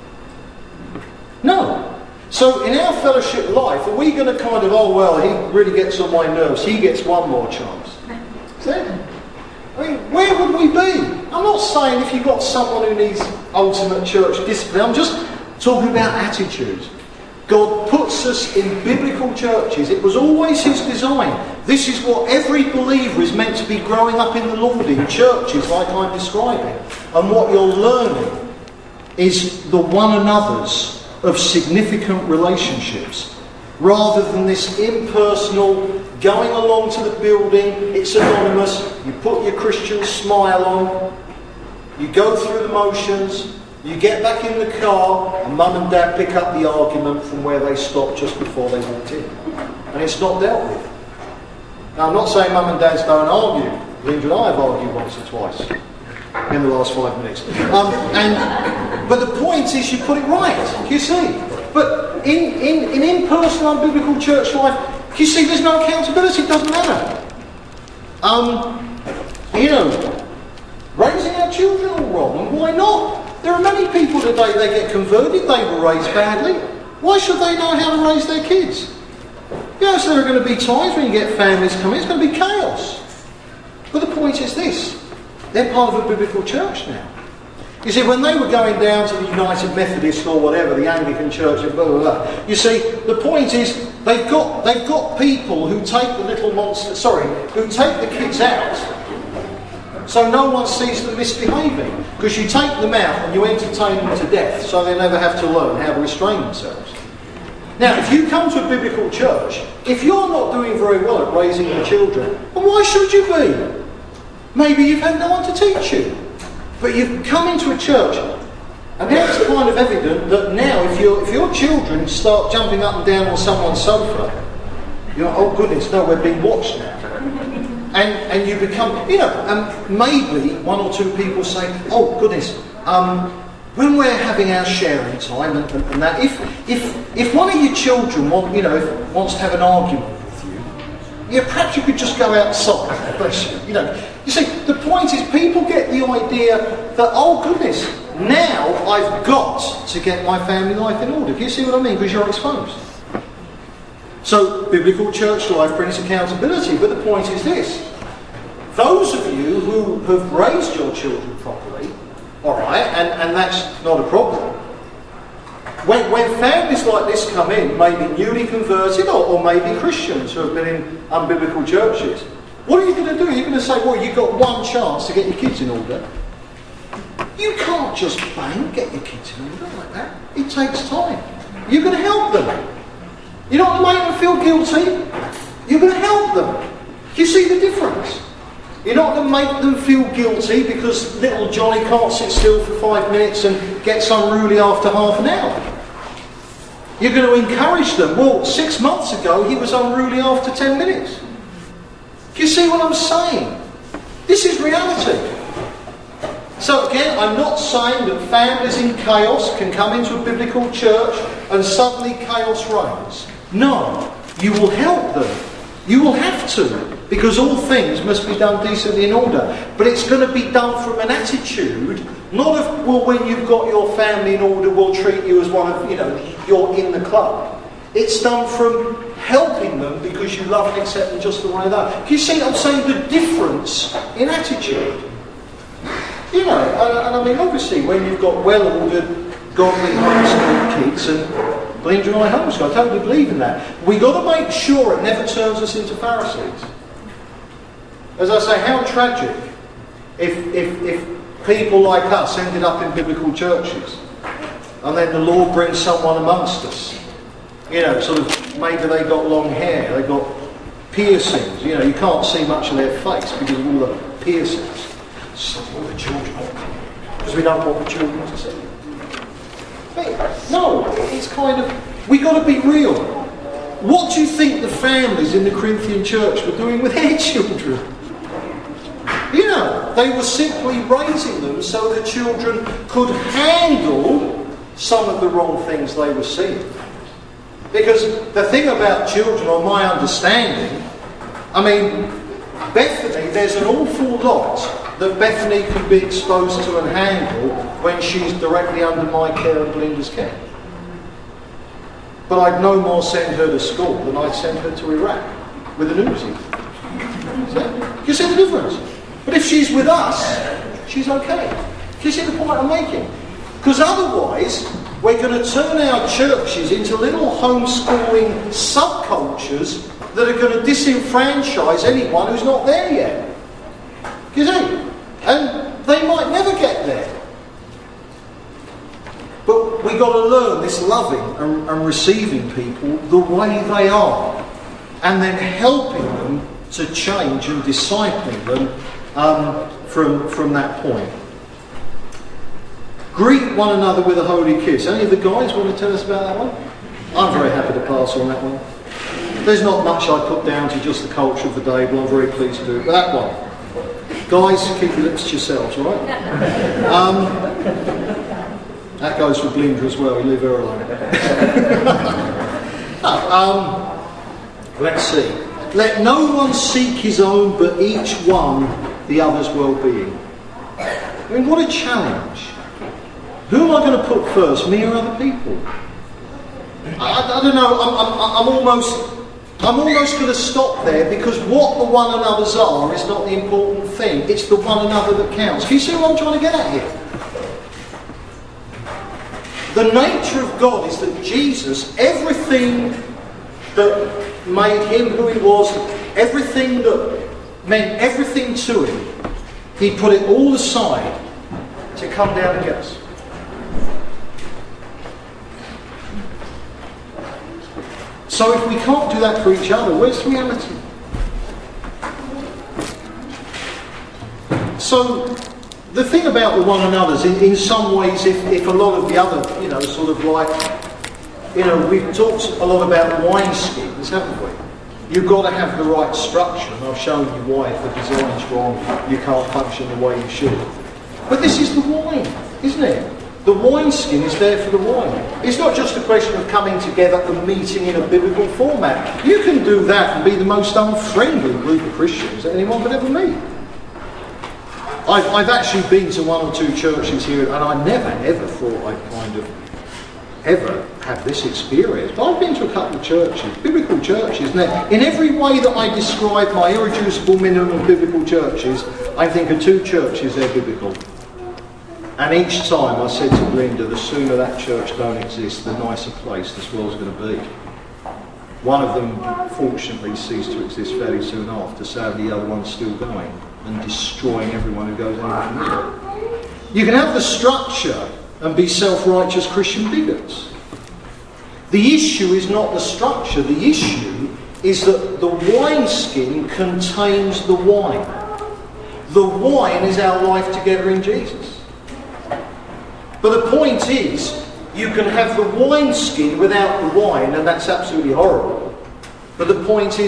No. So in our fellowship life, are we going to kind of, oh well, he really gets on my nerves, he gets one more chance? See? I mean, where would we be? I'm not saying if you've got someone who needs ultimate church discipline, I'm just talking about attitudes. God puts us in biblical churches. It was always his design. This is what every believer is meant to be growing up in the Lord in churches like I'm describing. And what you're learning is the one another's of significant relationships, rather than this impersonal going along to the building, it's anonymous, you put your Christian smile on, you go through the motions, you get back in the car, and mum and dad pick up the argument from where they stopped just before they walked in. And it's not dealt with. Now, I'm not saying mum and dads don't argue. Linda and I have argued once or twice in the last five minutes. Um, and but the point is, you put it right. You see, but in in in impersonal, unbiblical church life, you see, there's no accountability. It doesn't matter. Um, you know, raising our children all wrong, and why not? There are many people today, they get converted, they were raised badly. Why should they know how to raise their kids? Yes, there are going to be times when you get families coming, it's going to be chaos. But the point is this, they're part of a biblical church now. You see, when they were going down to the United Methodist or whatever, the Anglican Church and blah, blah, blah, you see, the point is, they've got, they've got people who take the little monster, sorry, who take the kids out, so no one sees them misbehaving. Because you take them out and you entertain them to death, so they never have to learn how to restrain themselves. Now, if you come to a biblical church, if you're not doing very well at raising your children, well, why should you be? Maybe you've had no one to teach you. But you've come into a church, and now it's kind of evident that now if, your if your children start jumping up and down on someone's sofa, you're like, oh goodness, no, we're being watched now. And and you become, you know, and maybe one or two people say, oh goodness, um, when we're having our sharing time and, and, and that, if if if one of your children want, you know, wants to have an argument with you, yeah, perhaps you could just go outside. Bless you. You know, you see, the point is, people get the idea that, oh goodness, now I've got to get my family life in order. Do you see what I mean? Because you're exposed. So, biblical church life brings accountability, but the point is this. Those of you who have raised your children properly, alright, and, and that's not a problem. When, when families like this come in, maybe newly converted or, or maybe Christians who have been in unbiblical churches, what are you going to do? You're going to say, well, you've got one chance to get your kids in order. You can't just bang, get your kids in order like that. It takes time. You're going to help them. You're not going to make them feel guilty. You're going to help them. You see the difference? You're not going to make them feel guilty because little Johnny can't sit still for five minutes and gets unruly after half an hour. You're going to encourage them. Well, six months ago he was unruly after ten minutes. Do you see what I'm saying? This is reality. So again, I'm not saying that families in chaos can come into a biblical church and suddenly chaos reigns. No, you will help them. You will have to, because all things must be done decently in order. But it's going to be done from an attitude, not of, well, when you've got your family in order, we'll treat you as one of, you know, you're in the club. It's done from helping them because you love and accept them just the way they are. Can you see what I'm saying? The difference in attitude. You know, and, and I mean, obviously, when you've got well-ordered, godly, homeschooled kids, and Belinda and I homeschool, I totally believe in that. We've got to make sure it never turns us into Pharisees. As I say, how tragic if, if, if people like us ended up in biblical churches and then the Lord brings someone amongst us. You know, sort of, maybe they got long hair, they got piercings, you know, you can't see much of their face because of all the piercings. Stop all the children off, because we don't want the children to see. But no, it's kind of, we got to be real. What do you think the families in the Corinthian church were doing with their children? You know, they were simply raising them so the children could handle some of the wrong things they were seeing. Because the thing about children, on my understanding, I mean, Bethany, there's an awful lot that Bethany can be exposed to and handle when she's directly under my care and Belinda's care. But I'd no more send her to school than I'd send her to Iraq with an Uzi. Do you see the difference? But if she's with us, she's okay. Do you see the point I'm making? Because otherwise, we're going to turn our churches into little homeschooling subcultures that are going to disenfranchise anyone who's not there yet. You see? And they might never get there. But we've got to learn this loving and, and receiving people the way they are. And then helping them to change and discipling them um, from, from that point. Greet one another with a holy kiss. Any of the guys want to tell us about that one? I'm very happy to pass on that one. There's not much I put down to just the culture of the day, but I'm very pleased to do it. But that one. Guys, keep your lips to yourselves, all right? Um, that goes for Belinda as well. You leave her alone. um, let's see. Let no one seek his own, but each one the other's well-being. I mean, what a challenge. Who am I going to put first, me or other people? I, I don't know, I'm, I'm, I'm almost I'm almost going to stop there, because what the one another's are is not the important thing. It's the one another that counts. Can you see what I'm trying to get at here? The nature of God is that Jesus, everything that made him who he was, everything that meant everything to him, he put it all aside to come down and get us. So if we can't do that for each other, where's reality? So the thing about the one another's, in, in some ways, if, if a lot of the other, you know, sort of like, you know, we've talked a lot about wineskins, haven't we? You've got to have the right structure, and I've shown you why. If the design's wrong, you can't function the way you should. But this is the wine, isn't it? The wineskin is there for the wine. It's not just a question of coming together and meeting in a biblical format. You can do that and be the most unfriendly group of Christians that anyone could ever meet. I've, I've actually been to one or two churches here, and I never ever thought I'd kind of ever have this experience. But I've been to a couple of churches, biblical churches, and in every way that I describe my irreducible minimum of biblical churches, I think of two churches they're biblical. And each time I said to Belinda, the sooner that church don't exist, the nicer place this world's going to be. One of them, fortunately, ceased to exist fairly soon after. Sadly, the other one's still going and destroying everyone who goes anywhere from there. You can have the structure and be self-righteous Christian bigots. The issue is not the structure. The issue is that the wineskin contains the wine. The wine is our life together in Jesus. But the point is, you can have the wineskin without the wine, and that's absolutely horrible. But the point is,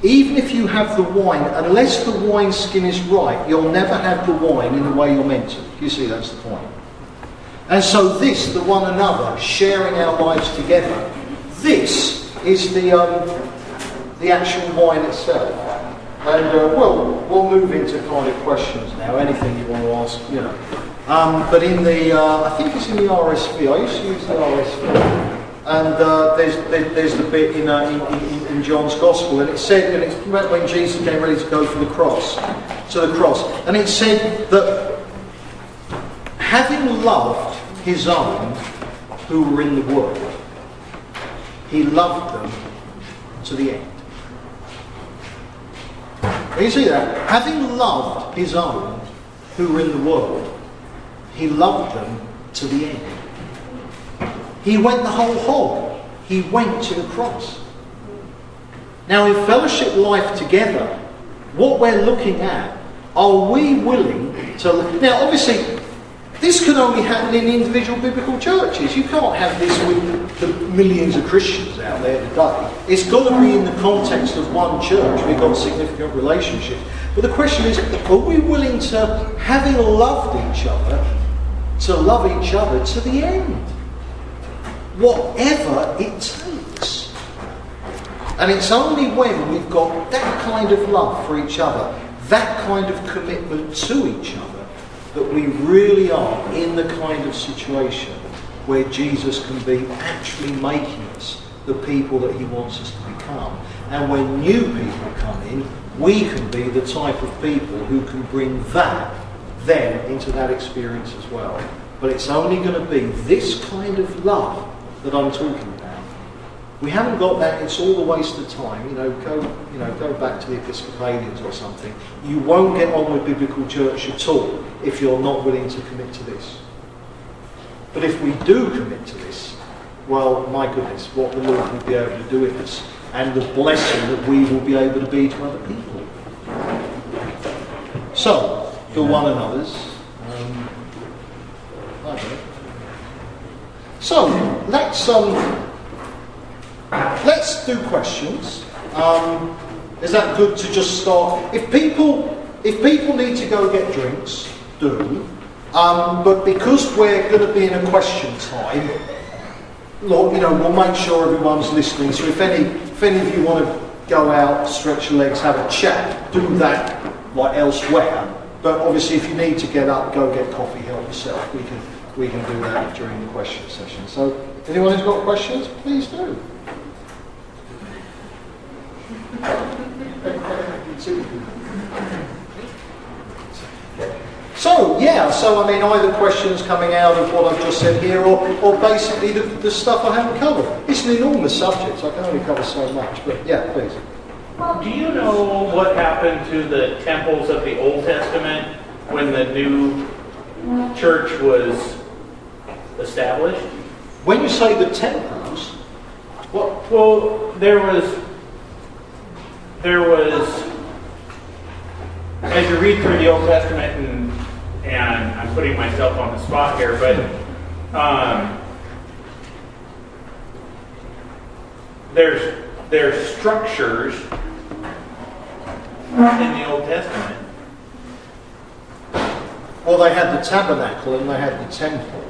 even if you have the wine, unless the wine skin is right, you'll never have the wine in the way you're meant to. You see, that's the point. And so this, the one another, sharing our lives together, this is the um, the actual wine itself. And uh, well, we'll move into kind of questions now. Anything you want to ask, you know. Um, but in the, uh, I think it's in the R S V. I used to use the R S V, and uh, there's there's the bit in, uh, in, in in John's Gospel, and it said, and it's when Jesus came ready to go for the cross, to the cross, and it said that having loved his own who were in the world, he loved them to the end. Can you see that? Having loved his own who were in the world, he loved them to the end. He went the whole hog. He went to the cross. Now in fellowship life together, what we're looking at, are we willing to... Now obviously, this can only happen in individual biblical churches. You can't have this with the millions of Christians out there today. It's got to be in the context of one church. We've got significant relationships. But the question is, are we willing to, having loved each other, to love each other to the end? Whatever it takes. And it's only when we've got that kind of love for each other, that kind of commitment to each other, that we really are in the kind of situation where Jesus can be actually making us the people that he wants us to become. And when new people come in, we can be the type of people who can bring that then into that experience as well. But it's only going to be this kind of love that I'm talking about. We haven't got that, it's all a waste of time. You know, go you know, go back to the Episcopalians or something. You won't get on with biblical church at all if you're not willing to commit to this. But if we do commit to this, well, my goodness, what the Lord will be able to do with us, and the blessing that we will be able to be to other people. So, the one another's. Um, I don't know. So, let's um, let's do questions. Um, is that good to just start? If people if people need to go get drinks, do. Um, but because we're going to be in a question time, Lord, you know, we'll make sure everyone's listening. So if any if any of you want to go out, stretch your legs, have a chat, do that like elsewhere. But obviously, if you need to get up, go get coffee, help yourself. We can we can do that during the question session. So, anyone who's got questions, please do. So, yeah, so I mean, either questions coming out of what I've just said here, or, or basically the, the stuff I haven't covered. It's an enormous subject, so I can only cover so much, but yeah, please. Do you know what happened to the temples of the Old Testament when the new church was established? When you say the temples, Well, well there was, there was, as you read through the Old Testament, and, and I'm putting myself on the spot here, but um, there's, there's structures in the Old Testament. well, they had the tabernacle and they had the temple.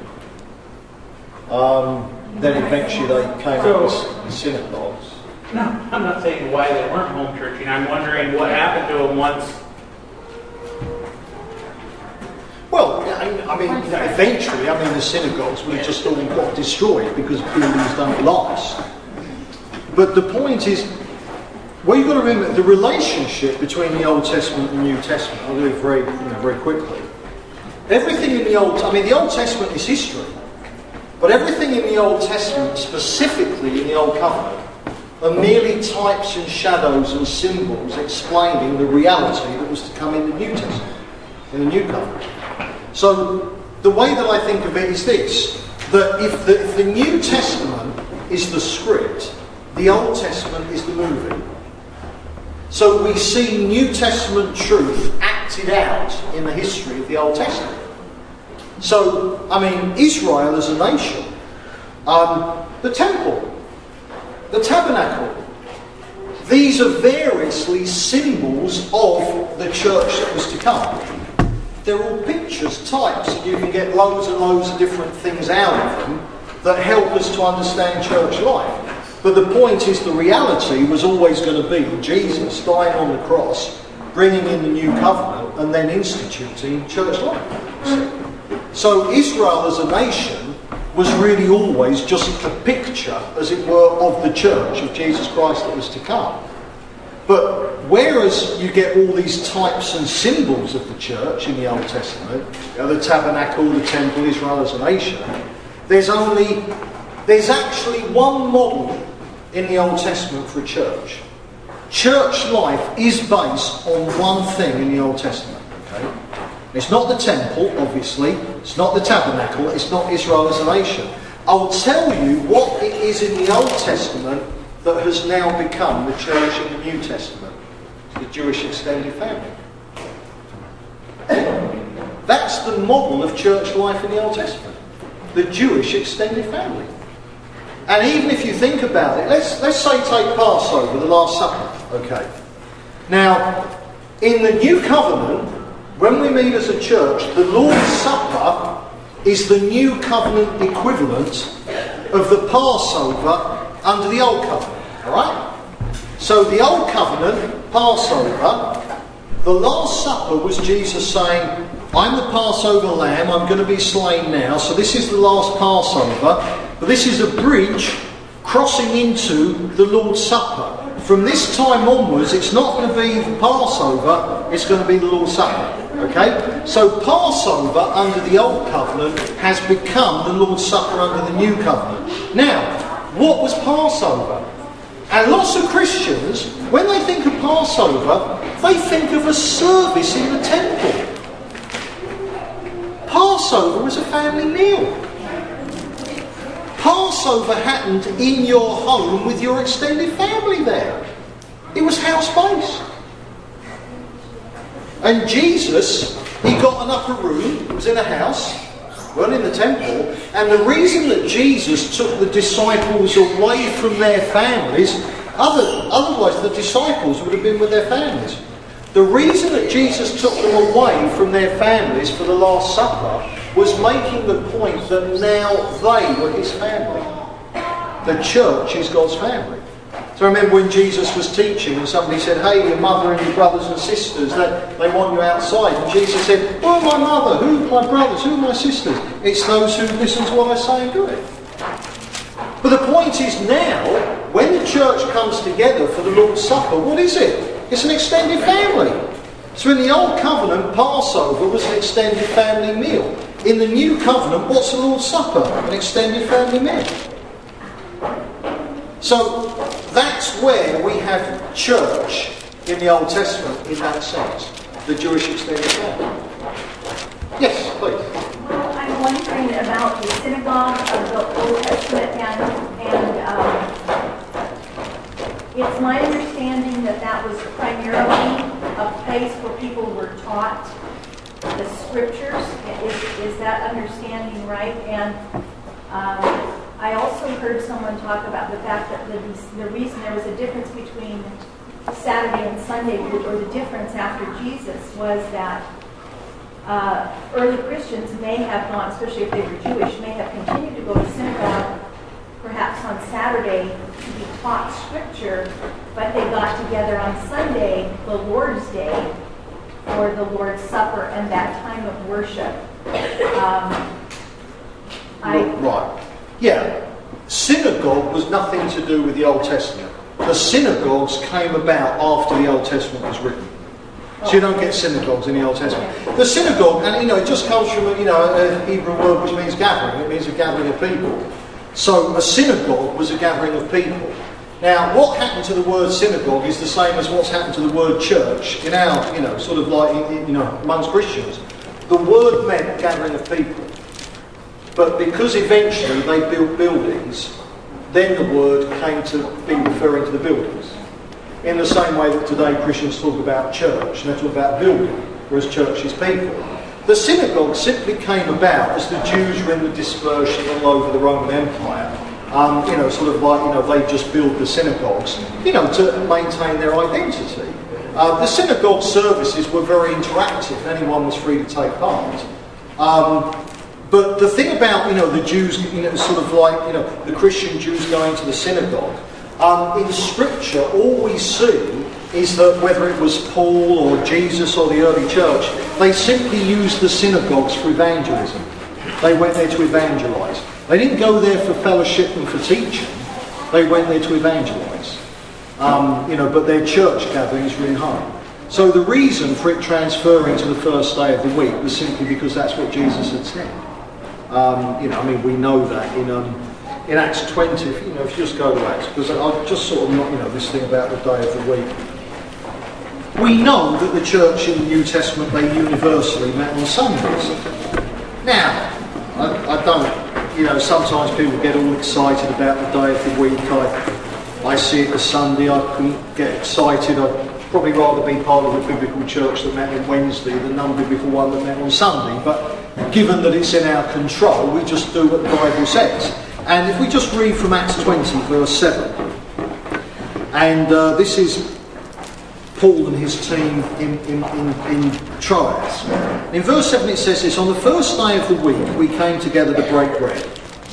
Um, then eventually they came So- up with synagogues. No, I'm not saying why they weren't home churching. I'm wondering what happened to them once. Well, I I mean, you know, eventually, I mean, the synagogues would have just all got destroyed because buildings don't last. But the point is, well, you've got to remember the relationship between the Old Testament and the New Testament. I'll do it very, you know, very quickly. Everything in the Old, I mean, the Old Testament is history, but everything in the Old Testament, specifically in the Old Covenant, are merely types and shadows and symbols explaining the reality that was to come in the New Testament, in the New Covenant. So the way that I think of it is this, that if the, if the New Testament is the script, the Old Testament is the movie. So we see New Testament truth acted out in the history of the Old Testament. So, I mean, Israel as a nation, um, the temple, the tabernacle, these are variously symbols of the church that was to come. They're all pictures, types, and you can get loads and loads of different things out of them that help us to understand church life. But the point is, the reality was always going to be Jesus dying on the cross, bringing in the new covenant, and then instituting church life. So Israel as a nation was really always just a picture, as it were, of the church of Jesus Christ that was to come. But whereas you get all these types and symbols of the church in the Old Testament, you know, the tabernacle, the temple, Israel as a nation, there's only, there's actually one model in the Old Testament for a church. Church life is based on one thing in the Old Testament. Okay? It's not the temple, obviously. It's not the tabernacle. It's not Israel as a nation. I'll tell you what it is in the Old Testament that has now become the church in the New Testament. The Jewish extended family. That's the model of church life in the Old Testament. The Jewish extended family. And even if you think about it, let's, let's say take Passover, the Last Supper. Okay. Now, in the New Covenant, when we meet as a church, the Lord's Supper is the New Covenant equivalent of the Passover under the Old Covenant. Alright? So the Old Covenant, Passover, the Last Supper was Jesus saying, I'm the Passover lamb, I'm going to be slain now, so this is the last Passover, but this is a bridge crossing into the Lord's Supper. From this time onwards, it's not going to be the Passover, it's going to be the Lord's Supper. Okay? So Passover under the Old Covenant has become the Lord's Supper under the New Covenant. Now, what was Passover? And lots of Christians, when they think of Passover, they think of a service in the temple. Passover was a family meal. Passover happened in your home with your extended family there. It was house-based. And Jesus, he got an upper room, it was in a house, well in the temple, and the reason that Jesus took the disciples away from their families, other, otherwise the disciples would have been with their families. The reason that Jesus took them away from their families for the Last Supper was making the point that now they were his family. The church is God's family. So I remember when Jesus was teaching and somebody said, hey, your mother and your brothers and sisters, they, they want you outside. And Jesus said, oh, my mother, who are my brothers, who are my sisters? It's those who listen to what I say and do it. But the point is now, when the church comes together for the Lord's Supper, what is it? It's an extended family. So in the Old Covenant, Passover was an extended family meal. In the New Covenant, what's the Lord's Supper? An extended family meal. So that's where we have church in the Old Testament in that sense. The Jewish extended family. Yes, please. Well, I'm wondering about the synagogue of the Old Testament and, and um, it's my understanding that that was primarily a place where people were taught the scriptures. Is, is that understanding right? And um, I also heard someone talk about the fact that the, the reason there was a difference between Saturday and Sunday, or the difference after Jesus, was that uh, early Christians may have gone, especially if they were Jewish, may have continued to go to synagogue perhaps on Saturday to be taught scripture, but they got together on Sunday, the Lord's Day, for the Lord's Supper and that time of worship. Um, I, right. Yeah. Synagogue was nothing to do with the Old Testament. The synagogues came about after the Old Testament was written. So you don't get synagogues in the Old Testament. The synagogue, and you know, it just comes from you know a Hebrew word which means gathering. It means a gathering of people. So a synagogue was a gathering of people. Now, what happened to the word synagogue is the same as what's happened to the word church in our, you know, sort of like you know amongst Christians. The word meant gathering of people. But because eventually they built buildings, then the word came to be referring to the buildings. In the same way that today Christians talk about church, and they talk about building, whereas church is people. The synagogue simply came about as the Jews were in the dispersion all over the Roman Empire. Um, you know, sort of like, you know, they just build the synagogues, you know, to maintain their identity. Uh, the synagogue services were very interactive. Anyone was free to take part. Um, but the thing about, you know, the Jews, you know, sort of like, you know, the Christian Jews going to the synagogue, um, in Scripture, all we see is that whether it was Paul or Jesus or the early church, they simply used the synagogues for evangelism. They went there to evangelise. They didn't go there for fellowship and for teaching. They went there to evangelise. Um, you know, but their church gatherings were in home. So the reason for it transferring to the first day of the week was simply because that's what Jesus had said. Um, you know, I mean, we know that in um, in Acts twenty. If, you know, if you just go to Acts, because I just sort of not, you know, this thing about the day of the week. We know that the church in the New Testament, they universally met on Sundays. Now, I, I don't, you know, sometimes people get all excited about the day of the week. I, I see it as Sunday. I couldn't get excited. I'd probably rather be part of a biblical church that met on Wednesday than an unbiblical one that met on Sunday. But given that it's in our control, we just do what the Bible says. And if we just read from Acts twenty, verse seven, and uh, this is Paul and his team in, in, in, in Troas. In verse seven it says this: on the first day of the week we came together to break bread.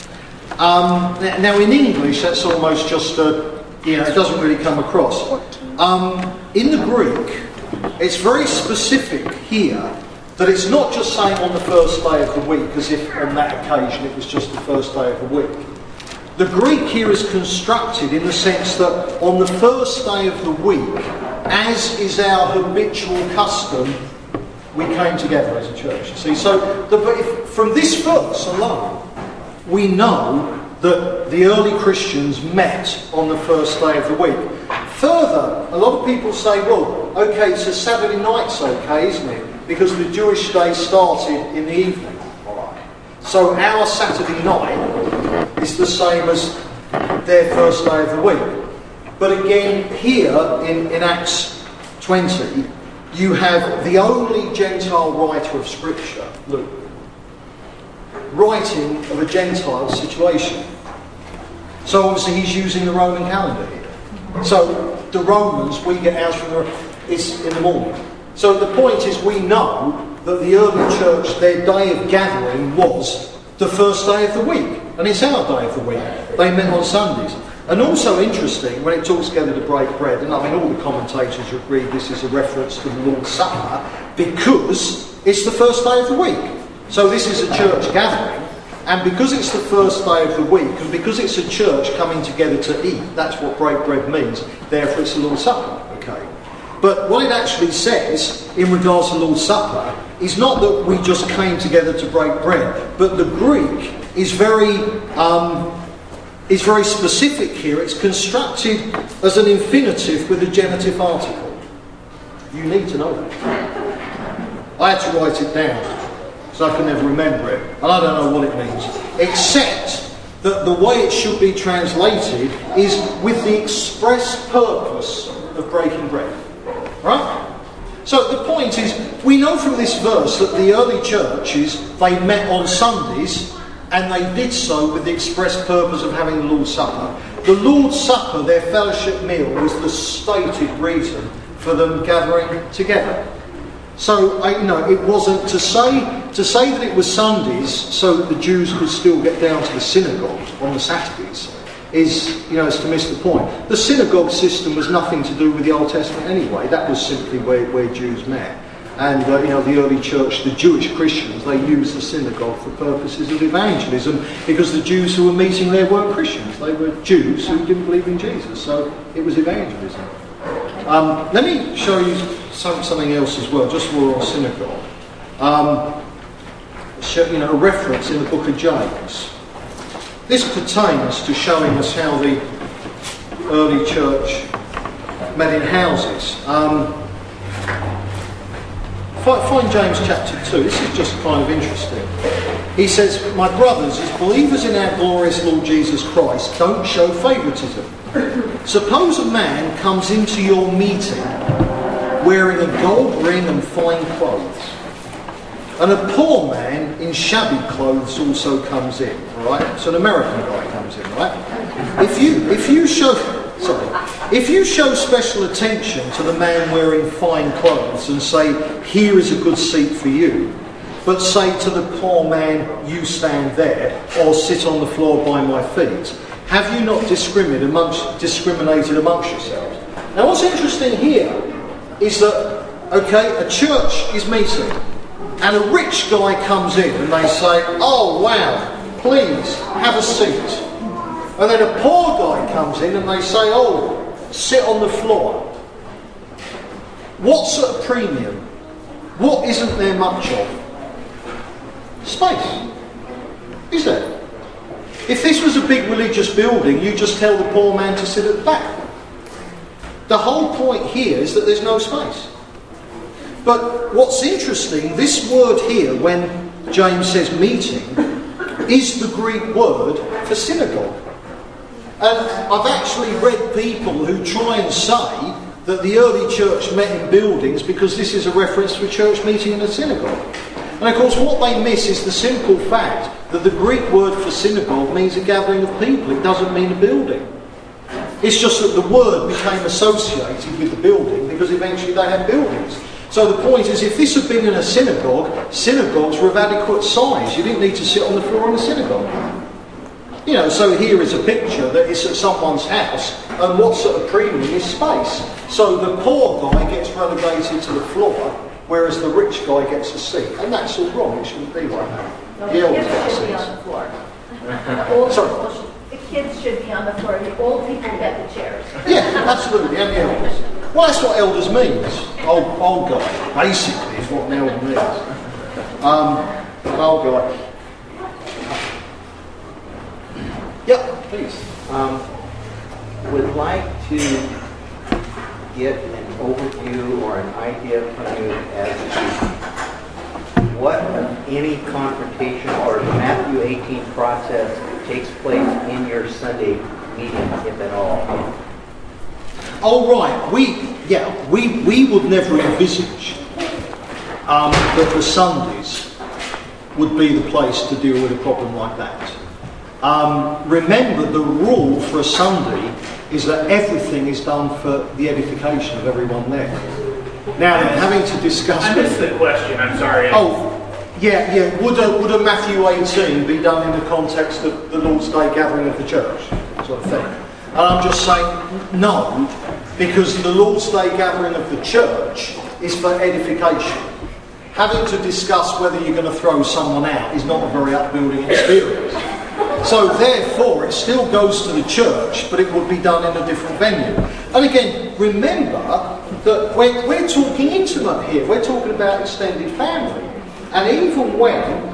Um, now in English that's almost just a, you know, it doesn't really come across. Um, in the Greek it's very specific here that it's not just saying on the first day of the week as if on that occasion it was just the first day of the week. The Greek here is constructed in the sense that on the first day of the week, as is our habitual custom, we came together as a church. See, so the, if, from this verse alone, we know that the early Christians met on the first day of the week. Further, a lot of people say, well, okay, so Saturday night's okay, isn't it? Because the Jewish day started in the evening. All right. So our Saturday night is the same as their first day of the week. But again, here in, in Acts twenty, you have the only Gentile writer of Scripture, Luke, writing of a Gentile situation. So obviously he's using the Roman calendar here. So the Romans, we get ours from the, it's in the morning. So the point is, we know that the early church, their day of gathering was the first day of the week. And it's our day of the week. They met on Sundays. And also interesting, when it talks together to break bread, and I mean all the commentators agree this is a reference to the Lord's Supper, because it's the first day of the week. So this is a church gathering, and because it's the first day of the week, and because it's a church coming together to eat, that's what break bread means, therefore it's the Lord's Supper, okay? But what it actually says, in regards to the Lord's Supper, is not that we just came together to break bread, but the Greek is very... Um, is very specific here. It's constructed as an infinitive with a genitive article. You need to know that. I had to write it down so I can never remember it, and I don't know what it means, except that the way it should be translated is with the express purpose of breaking bread. Right? So the point is, we know from this verse that the early churches, they met on Sundays, and they did so with the express purpose of having the Lord's Supper. The Lord's Supper, their fellowship meal, was the stated reason for them gathering together. So, you know, it wasn't to say to say that it was Sundays so that the Jews could still get down to the synagogue on the Saturdays is, you know, is to miss the point. The synagogue system was nothing to do with the Old Testament anyway. That was simply where, where Jews met. And, uh, you know, the early church, the Jewish Christians, they used the synagogue for purposes of evangelism because the Jews who were meeting there weren't Christians. They were Jews who didn't believe in Jesus. So it was evangelism. Um, let me show you some, something else as well, just while we're on synagogue. Um, show, you know, a reference in the book of James. This pertains to showing us how the early church met in houses. Um, Find James chapter two. This is just kind of interesting. He says, my brothers, as believers in our glorious Lord Jesus Christ, don't show favouritism. Suppose a man comes into your meeting wearing a gold ring and fine clothes, and a poor man in shabby clothes also comes in. All right? So an American guy comes in, right? If you if you show sorry, if you show special attention to the man wearing fine clothes and say, here is a good seat for you, but say to the poor man, you stand there, or sit on the floor by my feet, have you not discriminated amongst, discriminated amongst yourselves? Now what's interesting here is that, okay, a church is meeting, and a rich guy comes in and they say, oh wow, please have a seat. And then a poor guy comes in and they say, oh, sit on the floor. What's at a premium? What isn't there much of? Space. Is there? If this was a big religious building, you just tell the poor man to sit at the back. The whole point here is that there's no space. But what's interesting, this word here, when James says meeting, is the Greek word for synagogue. And I've actually read people who try and say that the early church met in buildings because this is a reference to a church meeting in a synagogue. And of course what they miss is the simple fact that the Greek word for synagogue means a gathering of people. It doesn't mean a building. It's just that the word became associated with the building because eventually they had buildings. So the point is, if this had been in a synagogue, synagogues were of adequate size. You didn't need to sit on the floor in a synagogue. You know, so here is a picture that is at someone's house, and what's at a premium is space. So the poor guy gets relegated to the floor, whereas the rich guy gets a seat. And that's all wrong, it shouldn't be like that. No, The the elders kids get should be seats. on the floor. The old Sorry. people should, the kids should be on the floor. The old people get the chairs. Yeah, absolutely, and the elders. Well, that's what elders means. Old, old guy, basically, is what an elder means. Um, old guy. Yep, please. Um, would like to get an overview or an idea from you as to what, if any, confrontation or Matthew eighteen process takes place in your Sunday meeting, if at all. Oh right, we yeah we we would never envisage um, that the Sundays would be the place to deal with a problem like that. Um, remember, the rule for a Sunday is that everything is done for the edification of everyone there. Now, having to discuss... I missed the question, I'm sorry. Oh, yeah, yeah. Would a, would a Matthew eighteen be done in the context of the Lord's Day gathering of the church, sort of thing? And I'm just saying, no, because the Lord's Day gathering of the church is for edification. Having to discuss whether you're going to throw someone out is not a very upbuilding experience. So therefore it still goes to the church, but it would be done in a different venue. And again, remember that we're, we're talking intimate here, we're talking about extended family. And even when,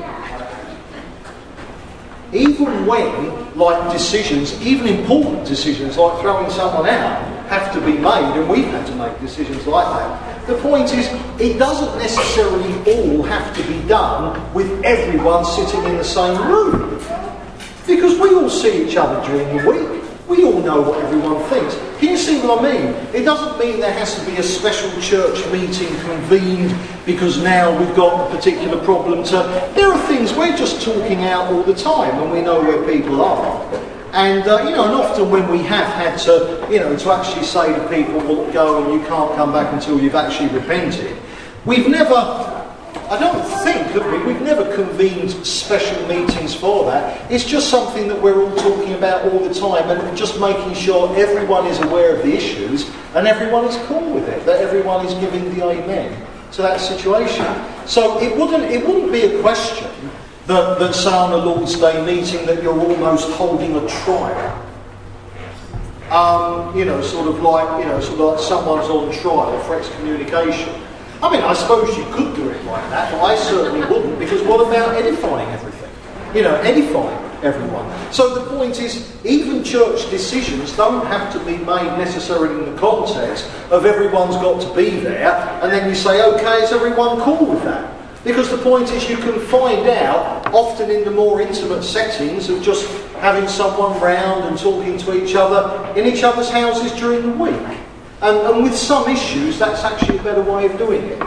even when, like decisions, even important decisions like throwing someone out, have to be made, and we've had to make decisions like that, the point is, it doesn't necessarily all have to be done with everyone sitting in the same room. Because we all see each other during the week. We all know what everyone thinks. Can you see what I mean? It doesn't mean there has to be a special church meeting convened because now we've got a particular problem to... There are things we're just talking out all the time and we know where people are. And, uh, you know, and often when we have had to, you know, to actually say to people, well, go and you can't come back until you've actually repented, we've never... I don't think that we, we've never convened special meetings for that. It's just something that we're all talking about all the time and just making sure everyone is aware of the issues and everyone is cool with it, that everyone is giving the amen to that situation. So it wouldn't, it wouldn't be a question that, that say on a Lord's Day meeting that you're almost holding a trial. Um, you know, sort of like, you know, sort of like someone's on trial for excommunication. I mean, I suppose you could do it like that, but I certainly wouldn't, because what about edifying everything? You know, edifying everyone. So the point is, even church decisions don't have to be made necessarily in the context of everyone's got to be there, and then you say, okay, is everyone cool with that? Because the point is, you can find out, often in the more intimate settings of just having someone round and talking to each other in each other's houses during the week. And, and with some issues, that's actually a better way of doing it.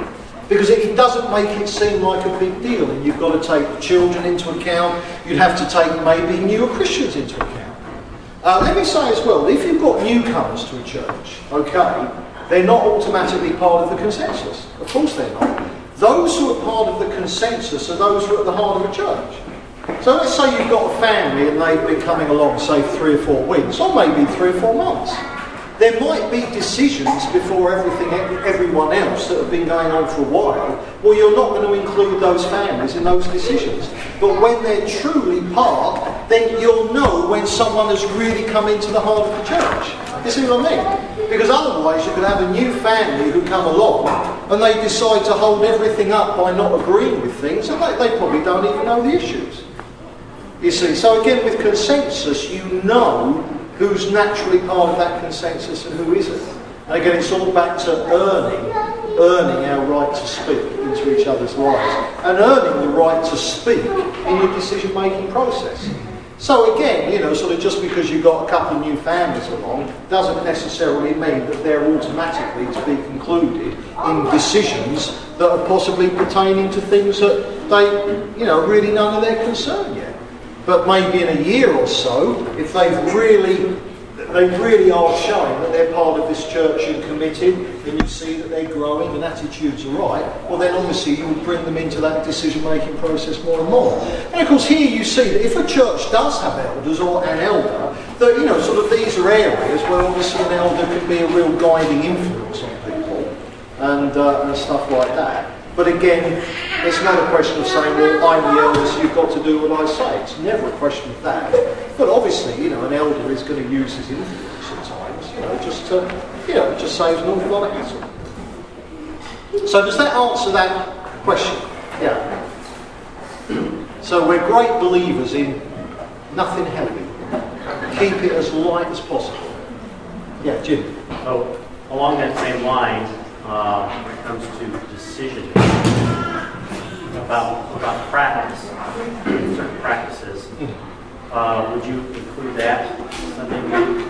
because it, it doesn't make it seem like a big deal, and you've got to take the children into account. You'd have to take maybe newer Christians into account. Uh, let me say as well, if you've got newcomers to a church, okay, they're not automatically part of the consensus. Of course they're not. Those who are part of the consensus are those who are at the heart of a church. So let's say you've got a family and they've been coming along, say, three or four weeks, or maybe three or four months. There might be decisions before everything, everyone else that have been going on for a while. Well, you're not going to include those families in those decisions. But when they're truly part, then you'll know when someone has really come into the heart of the church. You see what I mean? Because otherwise you could have a new family who come along and they decide to hold everything up by not agreeing with things, and they, they probably don't even know the issues. You see, so again with consensus, you know who's naturally part of that consensus and who isn't. And again, it's all back to earning, earning our right to speak into each other's lives, and earning the right to speak in your decision-making process. So again, you know, sort of just because you've got a couple of new families along, doesn't necessarily mean that they're automatically to be concluded in decisions that are possibly pertaining to things that they, you know, really none of their concern yet. But maybe in a year or so, if they've really, they really are showing that they're part of this church and committed, and you see that they're growing and attitudes are right, well then obviously you would bring them into that decision-making process more and more. And of course here you see that if a church does have elders or an elder, that, you know, sort of these are areas where obviously an elder can be a real guiding influence on people and, uh, and stuff like that. But again, it's not a question of saying, well, I'm the elder, so you've got to do what I say. It's never a question of that. But obviously, you know, an elder is going to use his influence at times, you know, just to, you know, it just saves an awful lot of hassle. So does that answer that question? Yeah. So we're great believers in nothing heavy. Keep it as light as possible. Yeah, Jim. So along that same line, uh, when it comes to decision about about practice, certain practices, uh, would you include that something?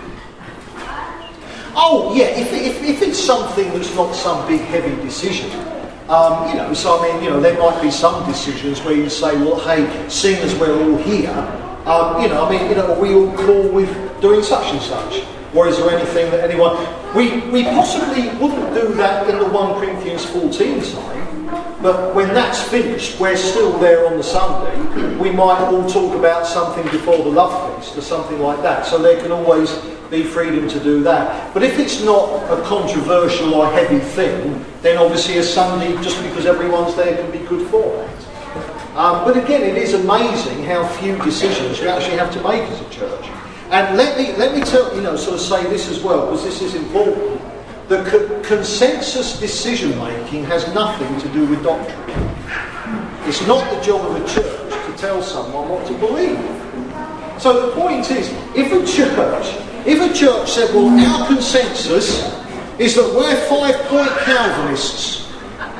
Oh yeah, if, if if it's something that's not some big heavy decision, um, you know. So I mean, you know, there might be some decisions where you say, well, hey, seeing as we're all here, um, you know, I mean, you know, are we all cool with doing such and such? Or is there anything that anyone... We, we possibly wouldn't do that in the First Corinthians fourteen time, but when that's finished, we're still there on the Sunday, we might all talk about something before the love feast or something like that. So there can always be freedom to do that. But if it's not a controversial or heavy thing, then obviously a Sunday, just because everyone's there, can be good for that. Um, but again, it is amazing how few decisions you actually have to make as a church. And let me let me tell you know sort of say this as well, because this is important. The co- consensus decision making has nothing to do with doctrine. It's not the job of a church to tell someone what to believe. So the point is, if a church if a church said, well, our consensus is that we're five-point Calvinists,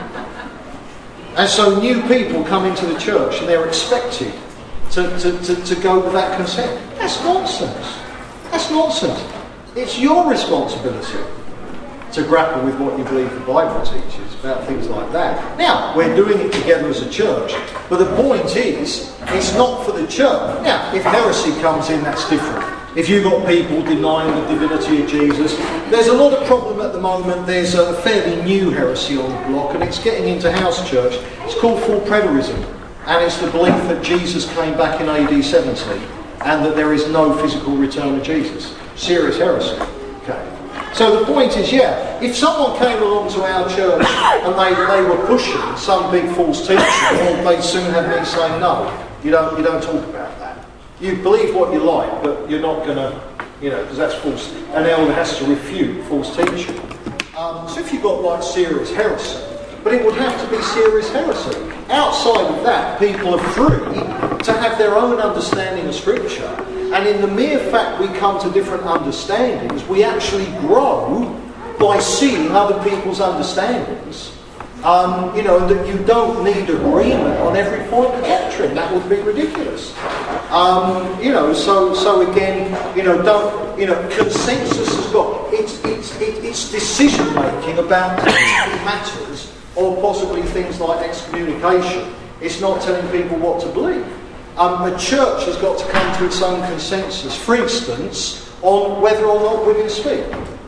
and so new people come into the church and they're expected To, to, to, to go with that consent. That's nonsense. That's nonsense. It's your responsibility to grapple with what you believe the Bible teaches about things like that. Now, we're doing it together as a church, but the point is, it's not for the church. Now, if heresy comes in, that's different. If you've got people denying the divinity of Jesus, there's a lot of problem at the moment. There's a fairly new heresy on the block, and it's getting into house church. It's called full preterism. And it's the belief that Jesus came back in A D seventy and that there is no physical return of Jesus. Serious heresy. Okay. So the point is, yeah, if someone came along to our church and they, they were pushing some big false teaching, well, they'd soon have me saying, no, you don't, you don't talk about that. You believe what you like, but you're not going to, you know, because that's false. An elder has to refute false teaching. Um, so if you've got like serious heresy, but it would have to be serious heresy. Outside of that, people are free to have their own understanding of Scripture. And in the mere fact we come to different understandings, we actually grow by seeing other people's understandings. Um, you know, that you don't need agreement on every point of doctrine. That would be ridiculous. Um, you know, so so again, you know, don't, you know, consensus has got, it's, it's, it, it's decision making about matters or possibly things like excommunication. It's not telling people what to believe. Um, a church has got to come to its own consensus, for instance, on whether or not women speak.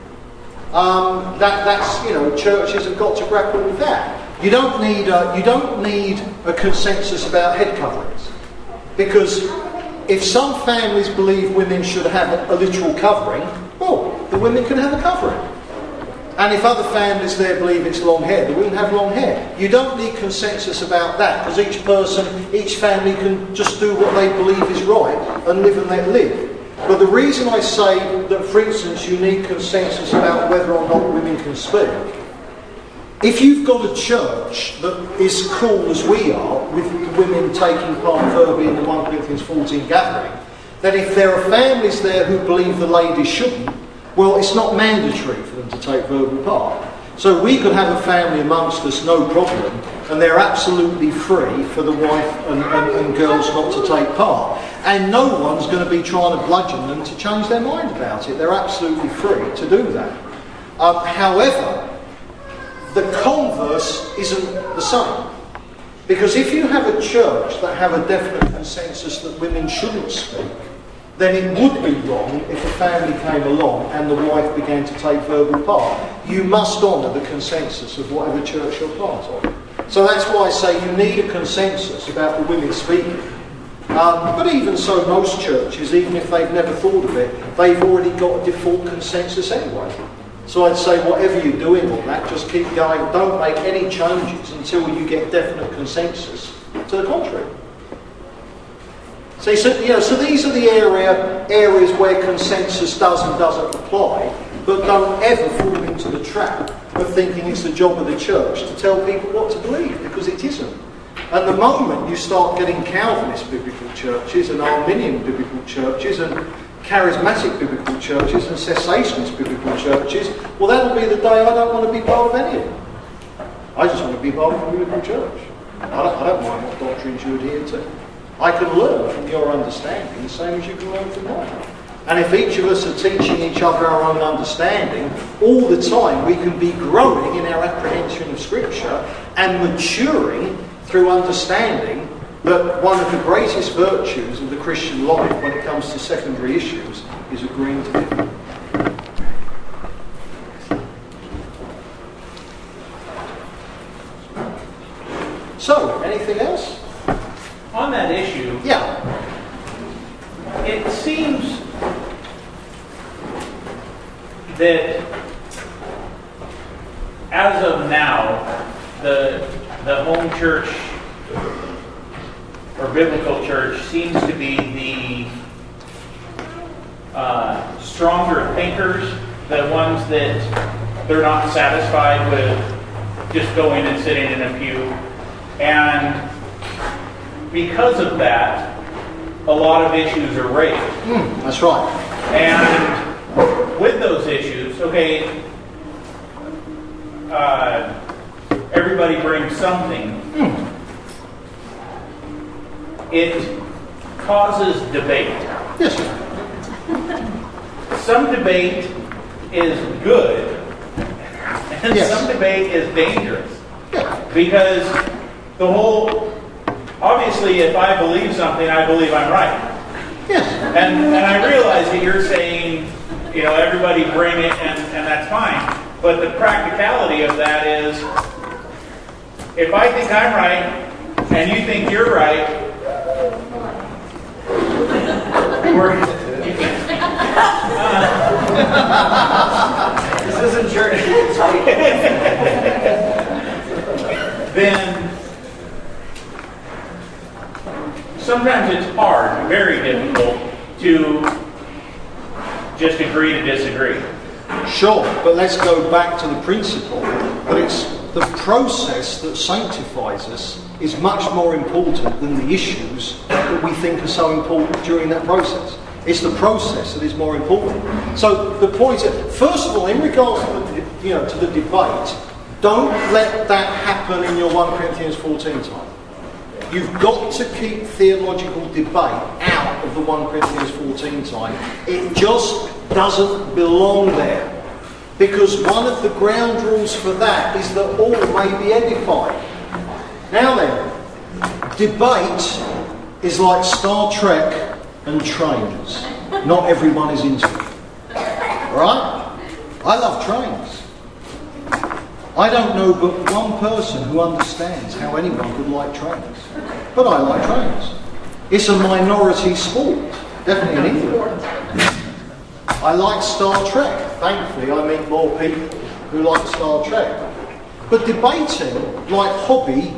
Um, that, that's, you know, churches have got to grapple with that. You don't need a, you don't need a consensus about head coverings, because if some families believe women should have a, a literal covering, well, the women can have a covering. And if other families there believe it's long hair, the women have long hair. You don't need consensus about that, because each person, each family can just do what they believe is right and live and let live. But the reason I say that, for instance, you need consensus about whether or not women can speak, if you've got a church that is cool as we are, with women taking part verbally in the First Corinthians fourteen gathering, then if there are families there who believe the ladies shouldn't, well, it's not mandatory for them to take verbal part. So we could have a family amongst us, no problem, and they're absolutely free for the wife and, and, and girls not to take part. And no one's going to be trying to bludgeon them to change their mind about it. They're absolutely free to do that. Um, however, the converse isn't the same. Because if you have a church that have a definite consensus that women shouldn't speak, then it would be wrong if a family came along and the wife began to take verbal part. You must honour the consensus of whatever church you're part of. So that's why I say you need a consensus about the women speaking. Um, but even so, most churches, even if they've never thought of it, they've already got a default consensus anyway. So I'd say whatever you're doing on that, just keep going. Don't make any changes until you get definite consensus to the contrary. See, so, you know, so these are the area areas where consensus does and doesn't apply, but don't ever fall into the trap of thinking it's the job of the church to tell people what to believe, because it isn't. At the moment you start getting Calvinist biblical churches and Arminian biblical churches and charismatic biblical churches and cessationist biblical churches, well, that'll be the day I don't want to be part of any of them. I just want to be part of a biblical church. I don't, I don't mind what doctrines you adhere to. I can learn from your understanding the same as you can learn from mine. And if each of us are teaching each other our own understanding, all the time we can be growing in our apprehension of Scripture and maturing through understanding that one of the greatest virtues of the Christian life when it comes to secondary issues is agreeing to differ. So, anything else? On that issue, Yeah. it seems that as of now, the the home church or biblical church seems to be the uh, stronger thinkers, the ones that they're not satisfied with just going and sitting in a pew. And because of that, a lot of issues are raised. Mm, that's right. And with those issues, okay, uh, everybody brings something. Mm. It causes debate. Yes. Some debate is good, and Yes. some debate is dangerous. Yeah. Because the whole, obviously, if I believe something, I believe I'm right. Yes. And and I realize that you're saying, you know, everybody bring it, and, and that's fine. But the practicality of that is, if I think I'm right, and you think you're right, we're, you can't. Uh, This isn't church. then sometimes it's hard, very difficult, to just agree to disagree. Sure, but let's go back to the principle that it's the process that sanctifies us is much more important than the issues that we think are so important during that process. It's the process that is more important. So the point is, first of all, in regards to the, you know, to the debate, don't let that happen in your First Corinthians fourteen time. You've got to keep theological debate out of the First Corinthians fourteen time. It just doesn't belong there. because one of the ground rules for that is that all may be edified. Now then, debate is like Star Trek and trains. Not everyone is into it. Right? I love trains. I don't know but one person who understands how anyone could like trains. But I like trains. It's a minority sport. Definitely in England. I like Star Trek. Thankfully, I meet more people who like Star Trek. But debating, like hobby,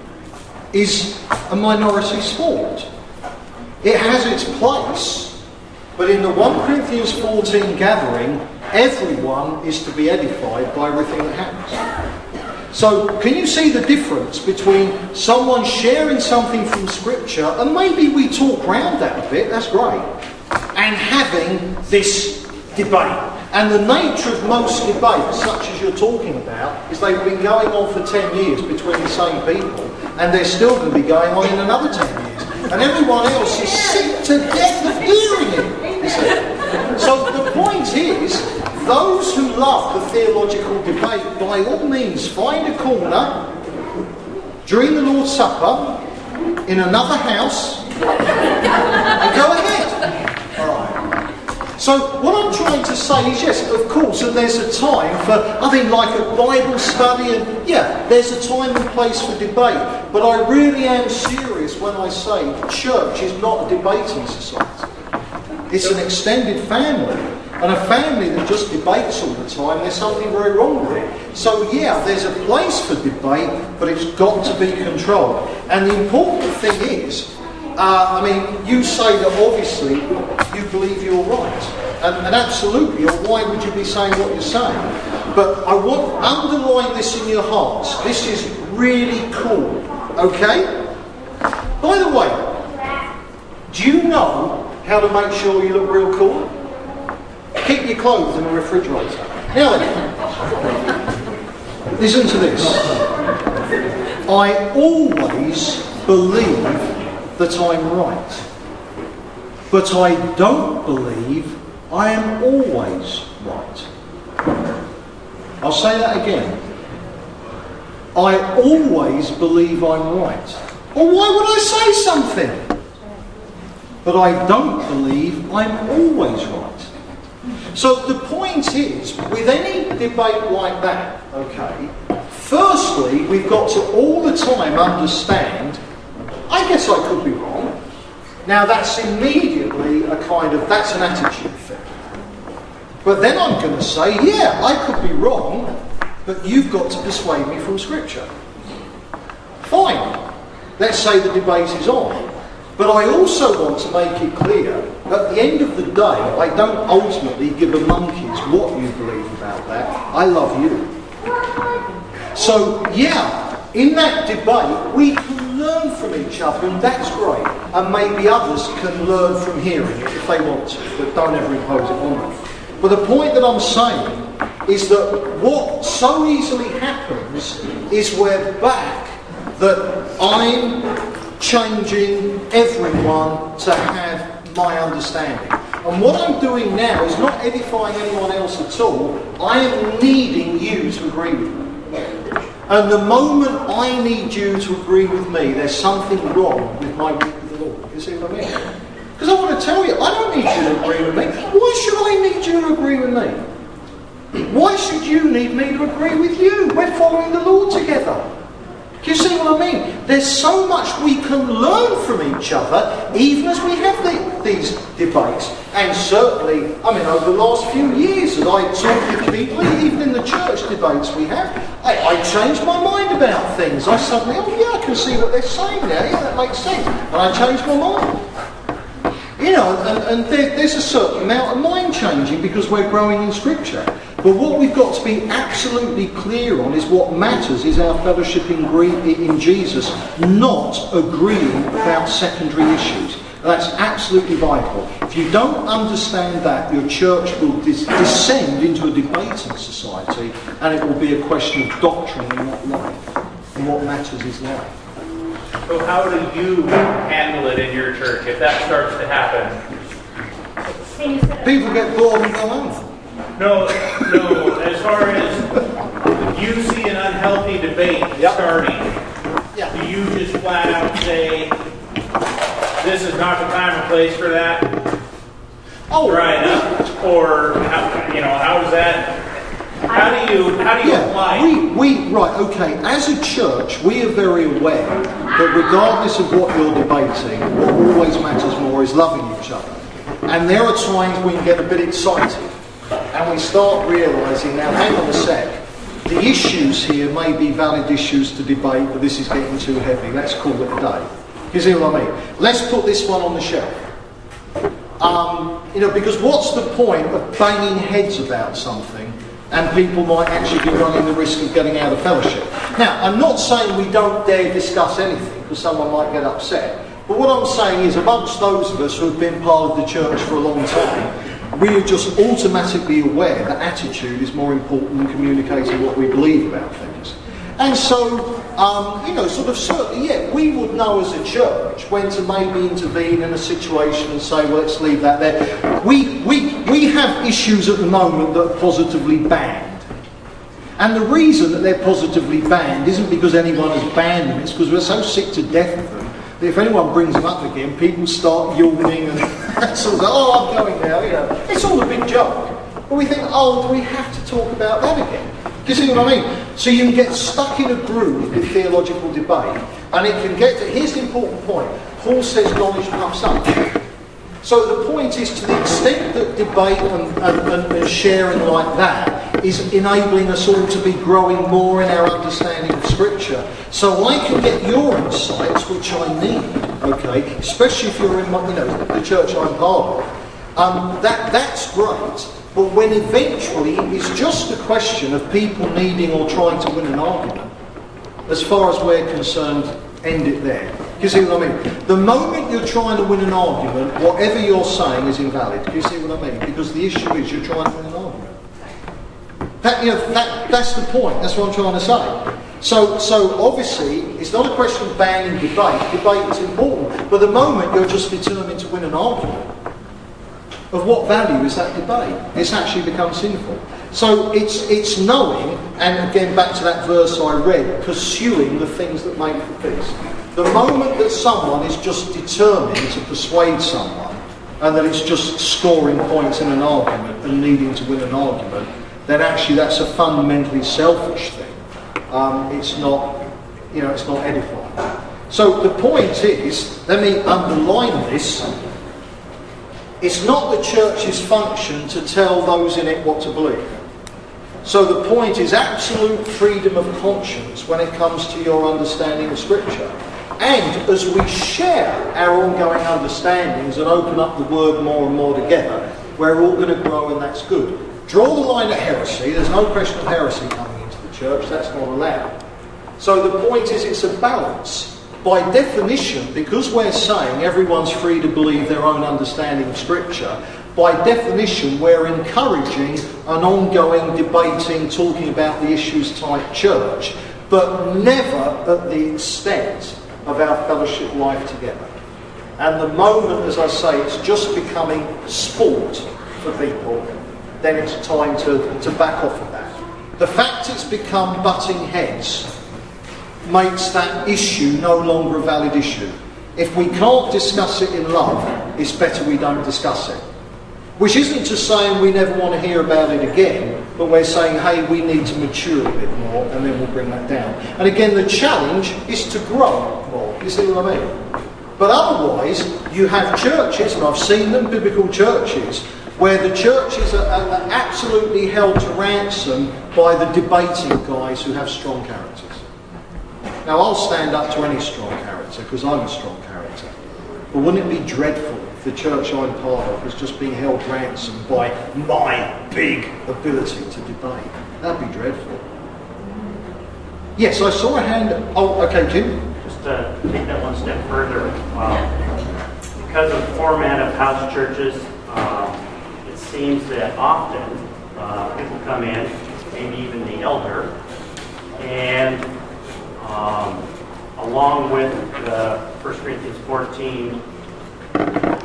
is a minority sport. It has its place, but in the First Corinthians fourteen gathering, everyone is to be edified by everything that happens. So, can you see the difference between someone sharing something from Scripture, and maybe we talk round that a bit, that's great, and having this debate? And the nature of most debates, such as you're talking about, is they've been going on for ten years between the same people, and they're still going to be going on in another ten years. And everyone else is sick to death of hearing it. You see? So the point is, those who love the theological debate, by all means, find a corner during the Lord's Supper in another house and go ahead. All right. So what I'm trying to say is, yes, of course, and there's a time for, I think, like a Bible study, and yeah, there's a time and place for debate. But I really am serious when I say church is not a debating society. It's an extended family. And a family that just debates all the time, there's something very wrong with it. So yeah, there's a place for debate, but it's got to be controlled. And the important thing is, Uh, I mean, you say that obviously you believe you're right, and, and absolutely, or why would you be saying what you're saying? But I want to underline this in your hearts. This is really cool, okay? By the way, do you know how to make sure you look real cool? Keep your clothes in the refrigerator. Now then, listen to this. I always believe that I'm right, but I don't believe I am always right. I'll say that again. I always believe I'm right. Or why would I say something? But I don't believe I'm always right. So the point is, with any debate like that, okay, firstly, we've got to all the time understand, I guess I could be wrong. Now that's immediately a kind of, that's an attitude thing. But then I'm going to say, yeah, I could be wrong, but you've got to persuade me from Scripture. Fine. Let's say the debate is on. But I also want to make it clear, at the end of the day, I don't ultimately give a monkey's what you believe about that. I love you. So, yeah, in that debate, we can learn from each other, and that's great. And maybe others can learn from hearing it if they want to, but don't ever impose it on them. But the point that I'm saying is that what so easily happens is we're back that I'm changing everyone to have my understanding. And what I'm doing now is not edifying anyone else at all. I am needing you to agree with me. And the moment I need you to agree with me, there's something wrong with my walk with the Lord. You see what I mean? Because I want to tell you, I don't need you to agree with me. Why should I need you to agree with me? Why should you need me to agree with you? We're following the Lord together. Do you see what I mean? There's so much we can learn from each other, even as we have the, these debates. And certainly, I mean, over the last few years, as I talk with people, even in the church debates we have, I, I changed my mind about things. I suddenly, oh yeah, I can see what they're saying now. Yeah, that makes sense. And I changed my mind. You know, and, and there, there's a certain amount of mind changing because we're growing in Scripture. But what we've got to be absolutely clear on is what matters is our fellowship in, in Jesus, not agreeing about secondary issues. That's absolutely vital. If you don't understand that, your church will dis- descend into a debating society, and it will be a question of doctrine and not life. And what matters is life. So how do you handle it in your church if that starts to happen? People get bored and go home. No, no, as far as you see an unhealthy debate Yep. starting, Yeah. do you just flat out say, this is not the time or place for that? Oh, Dry it up? Or, how, you know, how does that, how do you, how do you Yeah, apply? we, we, right, okay, as a church, we are very aware that regardless of what you're debating, what always matters more is loving each other. And there are times we can get a bit excited and we start realising, now hang on a sec, the issues here may be valid issues to debate, but this is getting too heavy, let's call it a day. You see what I mean? Let's put this one on the shelf. Um, you know, because what's the point of banging heads about something and people might actually be running the risk of getting out of fellowship? Now, I'm not saying we don't dare discuss anything because someone might get upset. But what I'm saying is, amongst those of us who have been part of the church for a long time, we are just automatically aware that attitude is more important than communicating what we believe about things. And so, um, you know, sort of certainly, yeah, we would know as a church when to maybe intervene in a situation and say, well, let's leave that there. We, we, we have issues at the moment that are positively banned. And the reason that they're positively banned isn't because anyone has banned them, it's because we're so sick to death of them that if anyone brings them up again, people start yawning and sort of, oh, I'm going now, you know. It's all a big joke. But we think, oh, do we have to talk about that again? Do you see what I mean? So you can get stuck in a groove with theological debate, and it can get to, here's the important point, Paul says knowledge puffs up. So the point is, to the extent that debate and, and, and sharing like that is enabling us all to be growing more in our understanding of Scripture, so I can get your insights, which I need, okay, especially if you're in my, you know, the church I'm part of, um, that, that's great. But when eventually it's just a question of people needing or trying to win an argument, as far as we're concerned, end it there. Do you see what I mean? The moment you're trying to win an argument, whatever you're saying is invalid. Do you see what I mean? Because the issue is you're trying to win an argument. That, you know, that, that's the point. That's what I'm trying to say. So, so obviously, it's not a question of banning debate. Debate is important. But the moment you're just determined to win an argument, of what value is that debate? It's actually become sinful. So it's it's knowing, and again back to that verse I read, pursuing the things that make for peace. The moment that someone is just determined to persuade someone, and that it's just scoring points in an argument and needing to win an argument, then actually that's a fundamentally selfish thing. Um, it's not, you know, it's not edifying. So the point is, let me underline this. It's not the church's function to tell those in it what to believe. So the point is absolute freedom of conscience when it comes to your understanding of Scripture. And as we share our ongoing understandings and open up the Word more and more together, we're all going to grow, and that's good. Draw the line at heresy. There's no question of heresy coming into the church. That's not allowed. So the point is it's a balance. By definition, because we're saying everyone's free to believe their own understanding of Scripture, by definition we're encouraging an ongoing debating, talking about the issues type church, but never at the extent of our fellowship life together. And the moment, as I say, it's just becoming sport for people, then it's time to, to back off of that. The fact it's become butting heads makes that issue no longer a valid issue. If we can't discuss it in love, it's better we don't discuss it. Which isn't to say we never want to hear about it again, but we're saying, hey, we need to mature a bit more, and then we'll bring that down. And again, the challenge is to grow more. You see what I mean? But otherwise, you have churches, and I've seen them, biblical churches, where the churches are, are absolutely held to ransom by the debating guys who have strong characters. Now, I'll stand up to any strong character, because I'm a strong character. But wouldn't it be dreadful if the church I'm part of was just being held ransom by my big ability to debate? That'd be dreadful. Yes, I saw a hand. Oh, okay, Jim. Just to take that one step further, um, because of the format of house churches, um, it seems that often uh, people come in, maybe even the elder, and Um, along with the First Corinthians fourteen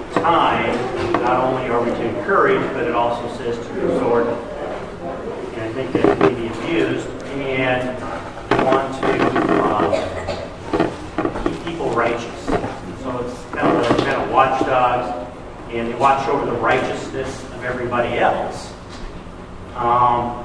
time, not only are we to encourage, but it also says to exhort and think that it may be abused, and you want to uh, keep people righteous. So it's kind of a, kind of watchdogs, and they watch over the righteousness of everybody else. Um,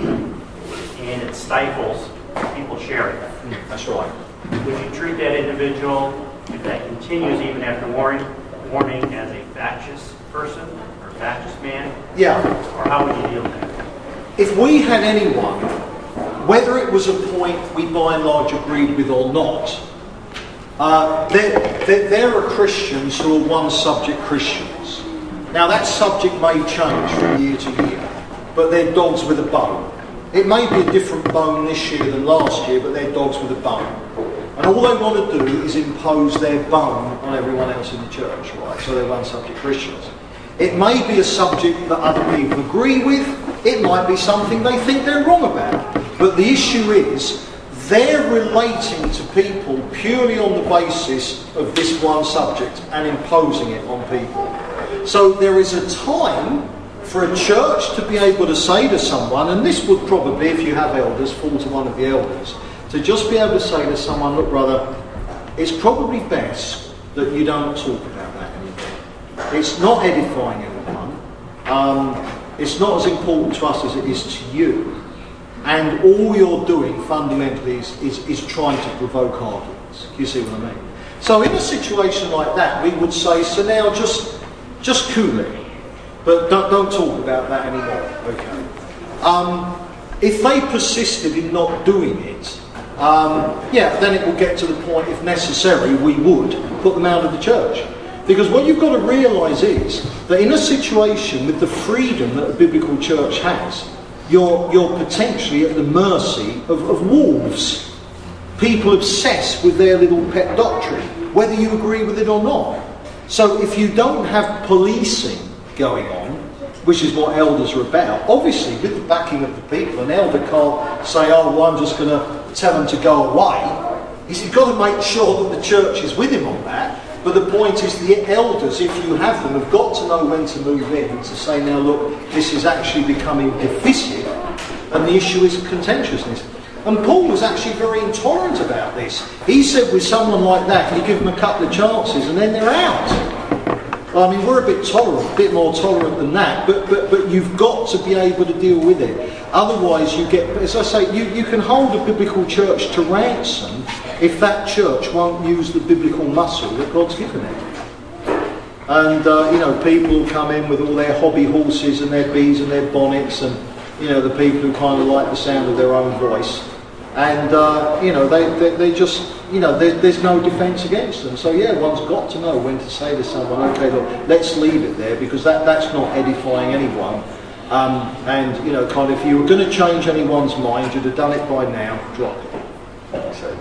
and it stifles people sharing. That's right. Would you treat that individual, if that continues even after warning, warning as a factious person or factious man? Yeah. Or how would you deal with that? If we had anyone, whether it was a point we by and large agreed with or not, uh, there, there, there are Christians who are one-subject Christians. Now that subject may change from year to year, but they're dogs with a bone. It may be a different bone this year than last year, but they're dogs with a bone. And all they want to do is impose their bone on everyone else in the church, right? So they're one-subject Christians. It may be a subject that other people agree with. It might be something they think they're wrong about. But the issue is, they're relating to people purely on the basis of this one subject and imposing it on people. So there is a time for a church to be able to say to someone, and this would probably, if you have elders, fall to one of the elders, to just be able to say to someone, look brother, it's probably best that you don't talk about that anymore. It's not edifying anyone. Um, it's not as important to us as it is to you. And all you're doing fundamentally is, is, is trying to provoke arguments. You see what I mean? So in a situation like that, we would say, so now just, just cool it. But don't, don't talk about that anymore, okay? Um, if they persisted in not doing it, um, yeah, then it will get to the point, if necessary, we would put them out of the church. Because what you've got to realise is that in a situation with the freedom that a biblical church has, you're, you're potentially at the mercy of, of wolves. People obsessed with their little pet doctrine, whether you agree with it or not. So if you don't have policing going on, which is what elders are about, obviously with the backing of the people, an elder can't say, oh, well, I'm just going to tell them to go away. He's got to make sure that the church is with him on that. But the point is, the elders, if you have them, have got to know when to move in and to say, now look, this is actually becoming divisive, and the issue is contentiousness. And Paul was actually very intolerant about this. He said with someone like that, you give them a couple of chances and then they're out. I mean, we're a bit tolerant, a bit more tolerant than that, but, but, but you've got to be able to deal with it. Otherwise you get, as I say, you, you can hold a biblical church to ransom if that church won't use the biblical muscle that God's given it. And, uh, you know, people come in with all their hobby horses and their bees and their bonnets and, you know, the people who kind of like the sound of their own voice. And, uh, you know, they, they, they just, you know, there, there's no defence against them. So, yeah, one's got to know when to say to someone, OK, look, let's leave it there, because that, that's not edifying anyone. Um, and, you know, kind of, if you were going to change anyone's mind, you'd have done it by now, drop it. So,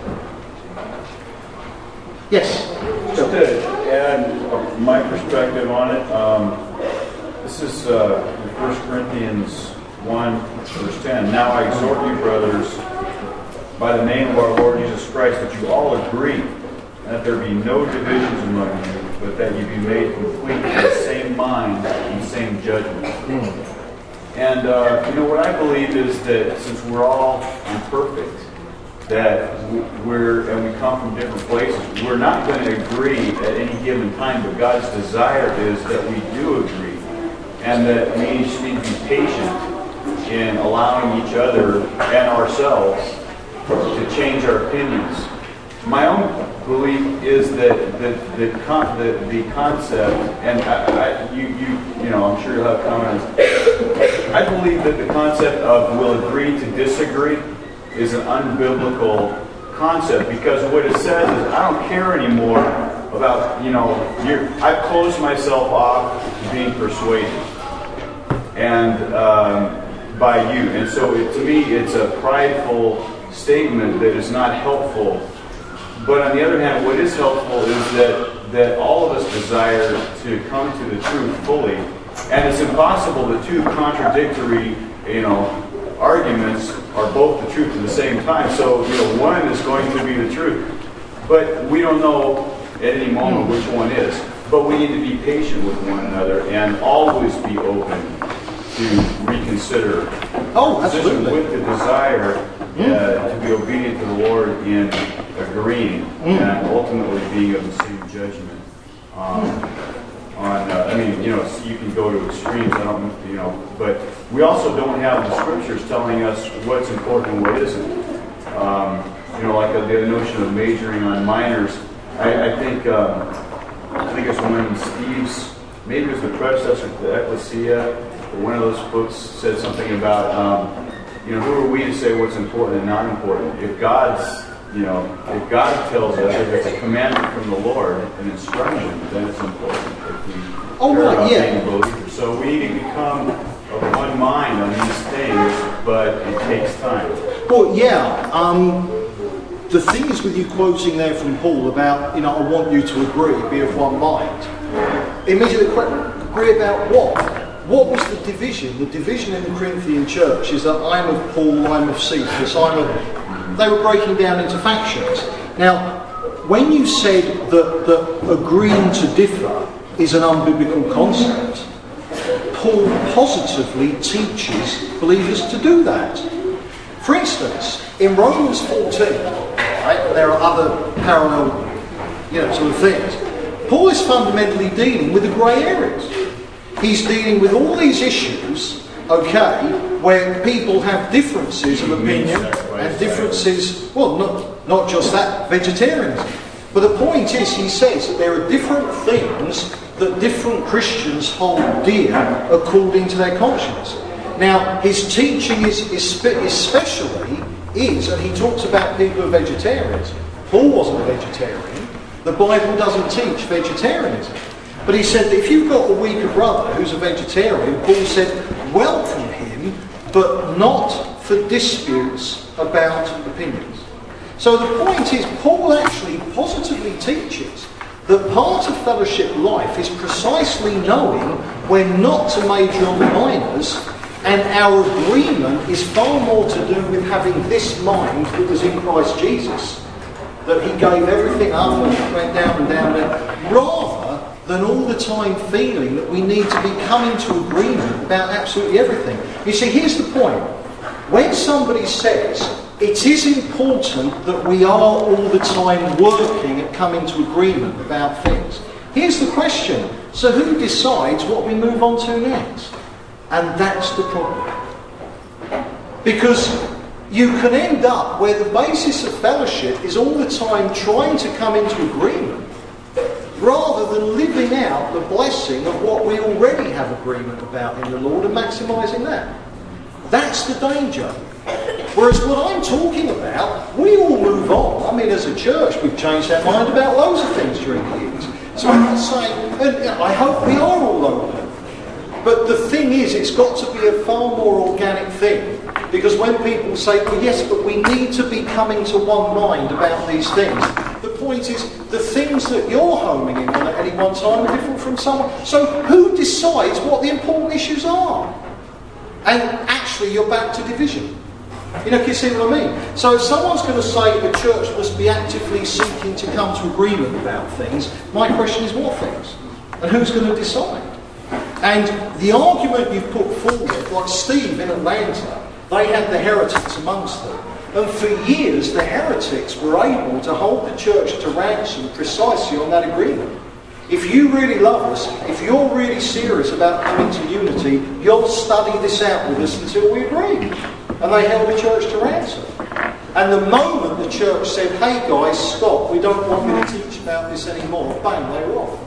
yes? Just to add my perspective on it, um, this is uh, First Corinthians one, verse ten. Now I exhort you, brothers, by the name of our Lord Jesus Christ, that you all agree, and that there be no divisions among you, but that you be made complete in the same mind and the same judgment. Mm. And, uh, you know, what I believe is that since we're all imperfect, that we're, and we come from different places, we're not going to agree at any given time, but God's desire is that we do agree, and that we need to be patient in allowing each other and ourselves to change our opinions. My own belief is that the the, con, the, the concept, and I, I, you you you know, I'm sure you'll have comments. I believe that the concept of we'll agree to disagree is an unbiblical concept, because what it says is I don't care anymore about, you know, you're, I've closed myself off to being persuaded and um, by you, and so it, to me it's a prideful statement that is not helpful. But on the other hand, what is helpful is that that all of us desire to come to the truth fully, and it's impossible that two contradictory, you know, arguments are both the truth at the same time. So, you know, one is going to be the truth, but we don't know at any moment which one is. But we need to be patient with one another and always be open to reconsider Oh, position absolutely. with the desire uh, to be obedient to the Lord in agreeing Mm. and ultimately being of the same judgment. Um, on, uh, I mean, you know, you can go to extremes. I don't, you know, but we also don't have the scriptures telling us what's important and what isn't. Um, you know, like uh, the notion of majoring on minors. I, I think, um, I think it's when Steve's, maybe it was the predecessor to the Ecclesia, or one of those books said something about, um, you know, who are we to say what's important and not important? If God's, you know, if God tells us, if it's a commandment from the Lord, an instruction, then it's important. If we Oh, care right, about yeah. being a believer. So we need to become of one mind on these things, but it takes time. Well, yeah. Um, the thing is with you quoting there from Paul about, you know, I want you to agree, be of one mind. Immediately, agree about what? What was the division? The division in the Corinthian church is that I'm of Paul, I'm of Cephas, I'm of... They were breaking down into factions. Now, when you said that, that agreeing to differ is an unbiblical concept, Paul positively teaches believers to do that. For instance, in Romans fourteen, right, there are other parallel, you know, sort of things. Paul is fundamentally dealing with the grey areas. He's dealing with all these issues, okay, where people have differences of opinion and differences, well, not, not just that, vegetarianism. But the point is, he says that there are different things that different Christians hold dear according to their conscience. Now, his teaching is, is especially is, and he talks about people who are vegetarians. Paul wasn't a vegetarian. The Bible doesn't teach vegetarianism. But he said that if you've got a weaker brother who's a vegetarian, Paul said, welcome him, but not for disputes about opinions. So the point is, Paul actually positively teaches that part of fellowship life is precisely knowing when not to major on the minors, and our agreement is far more to do with having this mind that was in Christ Jesus, that he gave everything up and went down and down there, rather than all the time feeling that we need to be coming to agreement about absolutely everything. You see, here's the point. When somebody says it is important that we are all the time working at coming to agreement about things, here's the question. So who decides what we move on to next? And that's the problem. Because you can end up where the basis of fellowship is all the time trying to come into agreement rather than living out the blessing of what we already have agreement about in the Lord and maximising that. That's the danger. Whereas what I'm talking about, we all move on. I mean, as a church, we've changed our mind about loads of things during the years. So I'm not saying, and I hope we are all open. But the thing is, it's got to be a far more organic thing. Because when people say, well, yes, but we need to be coming to one mind about these things, the point is, the things that you're homing in on at any one time are different from someone. So who decides what the important issues are? And actually, you're back to division. You know, can you see what I mean? So if someone's going to say the church must be actively seeking to come to agreement about things, my question is what things? And who's going to decide? And the argument you've put forward, like Steve in Atlanta, they had the heretics amongst them. And for years, the heretics were able to hold the church to ransom precisely on that agreement. If you really love us, if you're really serious about coming to unity, you'll study this out with us until we agree. And they held the church to ransom. And the moment the church said, hey guys, stop, we don't want you to teach about this anymore, bang, they were off.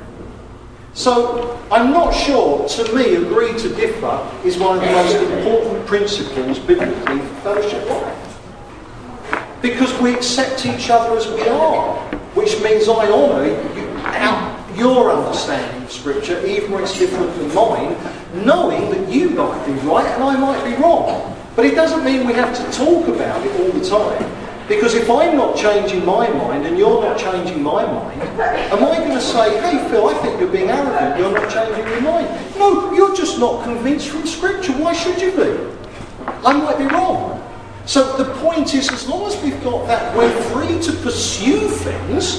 So, I'm not sure, to me, agree to differ is one of the most important principles biblically for fellowship life. Because we accept each other as we are, which means I honour you, our, your understanding of Scripture, even when it's different from mine, knowing that you might be right and I might be wrong. But it doesn't mean we have to talk about it all the time. Because if I'm not changing my mind and you're not changing my mind, am I going to say, hey Phil, I think you're being arrogant, you're not changing your mind? No, you're just not convinced from Scripture. Why should you be? I might be wrong. So the point is, as long as we've got that, we're free to pursue things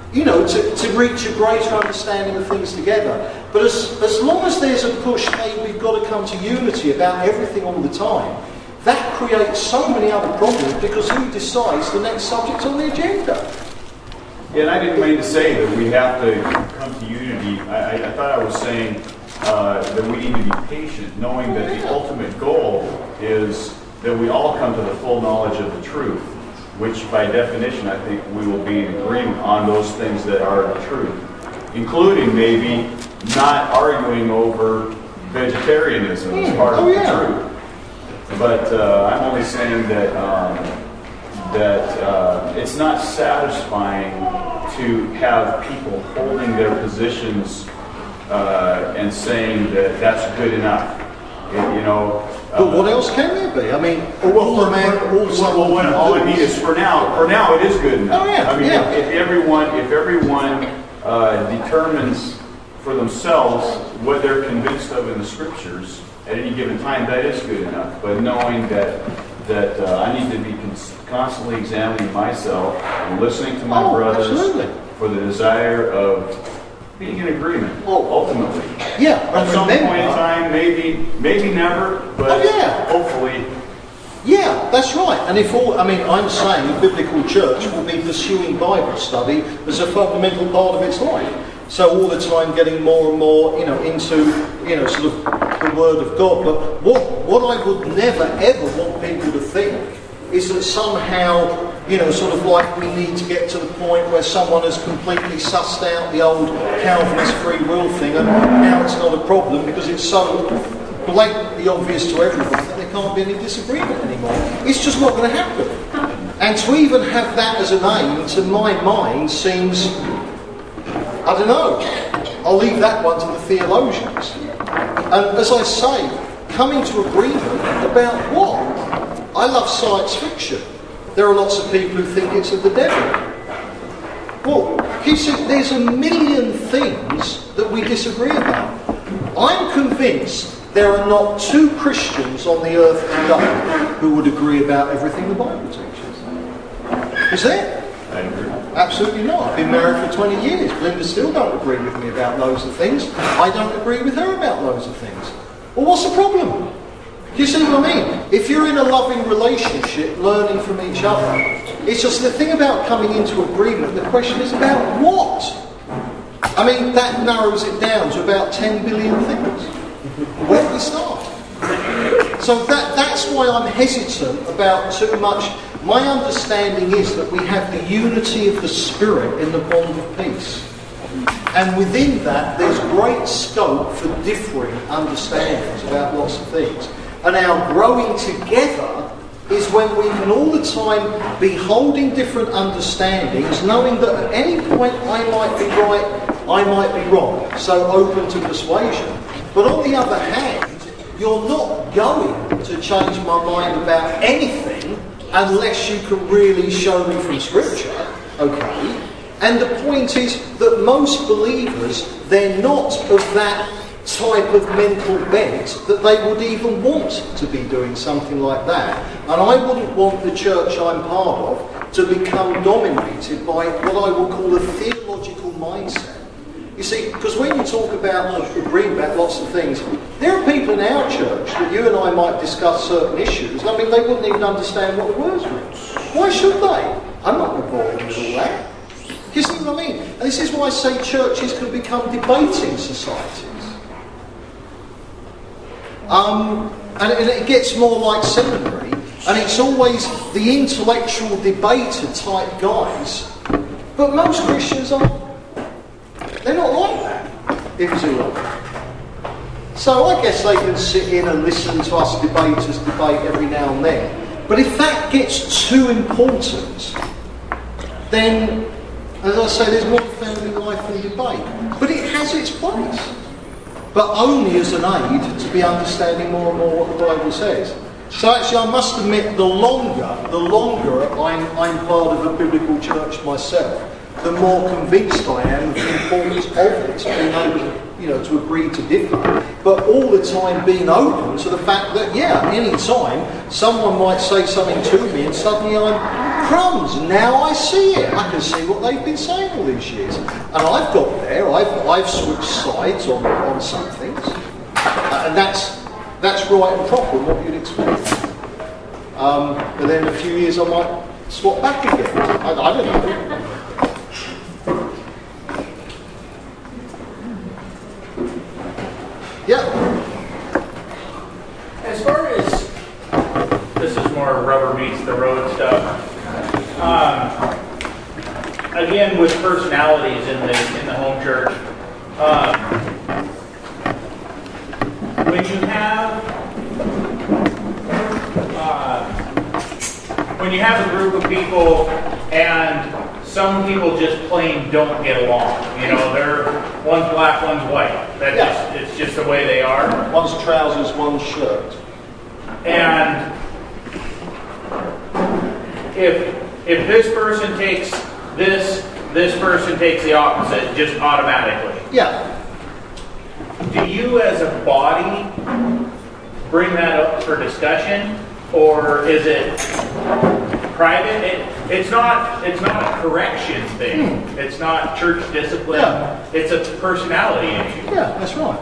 you know, to, to reach a greater understanding of things together. But as, as long as there's a push, hey, we've got to come to unity about everything all the time, that creates so many other problems, because who decides the next subject on the agenda? Yeah, and I didn't mean to say that we have to come to unity. I, I, I thought I was saying uh, that we need to be patient, knowing that the ultimate goal is that we all come to the full knowledge of the truth, which by definition I think we will be in agreement on those things that are the truth, including maybe not arguing over vegetarianism as part of oh, yeah. the truth. But uh, I'm only saying that um, that uh, it's not satisfying to have people holding their positions uh, and saying that that's good enough. You know. Uh, But what else can there be? I mean, all the man, all well, well, all I mean is for now. For now, it is good enough. Oh yeah, I mean, yeah. if, if everyone, if everyone uh, determines for themselves what they're convinced of in the scriptures at any given time, that is good enough. But knowing that that uh, I need to be cons- constantly examining myself and listening to my oh, brothers absolutely. for the desire of being in agreement. Well, ultimately, yeah. at some remember, point in time, maybe, maybe never, but oh, yeah. hopefully. Yeah, that's right. And if all, I mean, I'm saying a biblical church will be pursuing Bible study as a fundamental part of its life. So all the time getting more and more, you know, into, you know, sort of the Word of God. But what what I would never ever want people to think is that somehow, you know, sort of like we need to get to the point where someone has completely sussed out the old Calvinist free will thing, and now it's not a problem because it's so blatantly obvious to everyone that there can't be any disagreement anymore. It's just not going to happen. And to even have that as an aim, to my mind, seems, I don't know, I'll leave that one to the theologians. And as I say, coming to agreement about what? I love science fiction. There are lots of people who think it's of the devil. Well, you see, there's a million things that we disagree about. I'm convinced there are not two Christians on the earth today who would agree about everything the Bible teaches. Is there? I agree. Absolutely not. I've been married for twenty years. Linda still don't agree with me about loads of things. I don't agree with her about loads of things. Well, what's the problem? Do you see what I mean? If you're in a loving relationship, learning from each other, it's just the thing about coming into agreement, the question is about what? I mean, that narrows it down to about ten billion things. Where do we start? So that, that's why I'm hesitant about too much. My understanding is that we have the unity of the Spirit in the bond of peace. And within that, there's great scope for differing understandings about lots of things. And our growing together is when we can all the time be holding different understandings, knowing that at any point I might be right, I might be wrong. So open to persuasion. But on the other hand, you're not going to change my mind about anything unless you can really show me from Scripture, okay? And the point is that most believers, they're not of that type of mental bent that they would even want to be doing something like that. And I wouldn't want the church I'm part of to become dominated by what I will call a theological mindset. You see, because when you talk about agreeing about lots of things, there are people in our church that you and I might discuss certain issues. I mean, they wouldn't even understand what the words were. Why should they? I'm not involved with all that. Do you see what I mean? And this is why I say churches can become debating societies. Um, and, and it gets more like seminary, and it's always the intellectual debater type guys. But most Christians aren't. They're not like that, if you will. So I guess they can sit in and listen to us debaters debate every now and then. But if that gets too important, then, as I say, there's more found in life than debate. But it has its place. But only as an aid to be understanding more and more what the Bible says. So actually I must admit, the longer, the longer I'm, I'm part of a biblical church myself, the more convinced I am of the importance of it, being able, you know, to agree to differ, but all the time being open to the fact that, yeah, any time someone might say something to me and suddenly I'm crumbs, now I see it. I can see what they've been saying all these years. And I've got there, I've, I've switched sides on, on some things. Uh, and that's, that's right and proper, what you'd expect. Um, but then in a few years I might swap back again. I, I don't know. Yeah. As far as this is more rubber meets the road stuff. Um, again, with personalities in the in the home church, um, when you have uh, when you have a group of people and some people just plain don't get along. You know, they're one's black, one's white. That Yeah. just it's just the way they are. One's trousers, one's shirt. And if if this person takes this, this person takes the opposite, just automatically. Yeah. Do you as a body bring that up for discussion, or is it private? It, it's not it's not a correction thing. Hmm. It's not church discipline. Yeah. It's a personality issue. Yeah, that's right.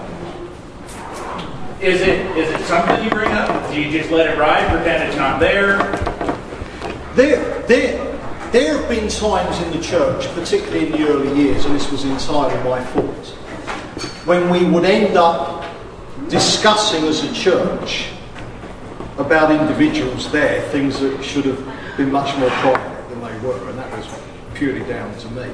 Is it is it something you bring up? Do you just let it ride, pretend it's not there? There, there, there have been times in the church, particularly in the early years, and this was entirely my fault, when we would end up discussing as a church about individuals there, things that should have been much more private than they were, and that was purely down to me.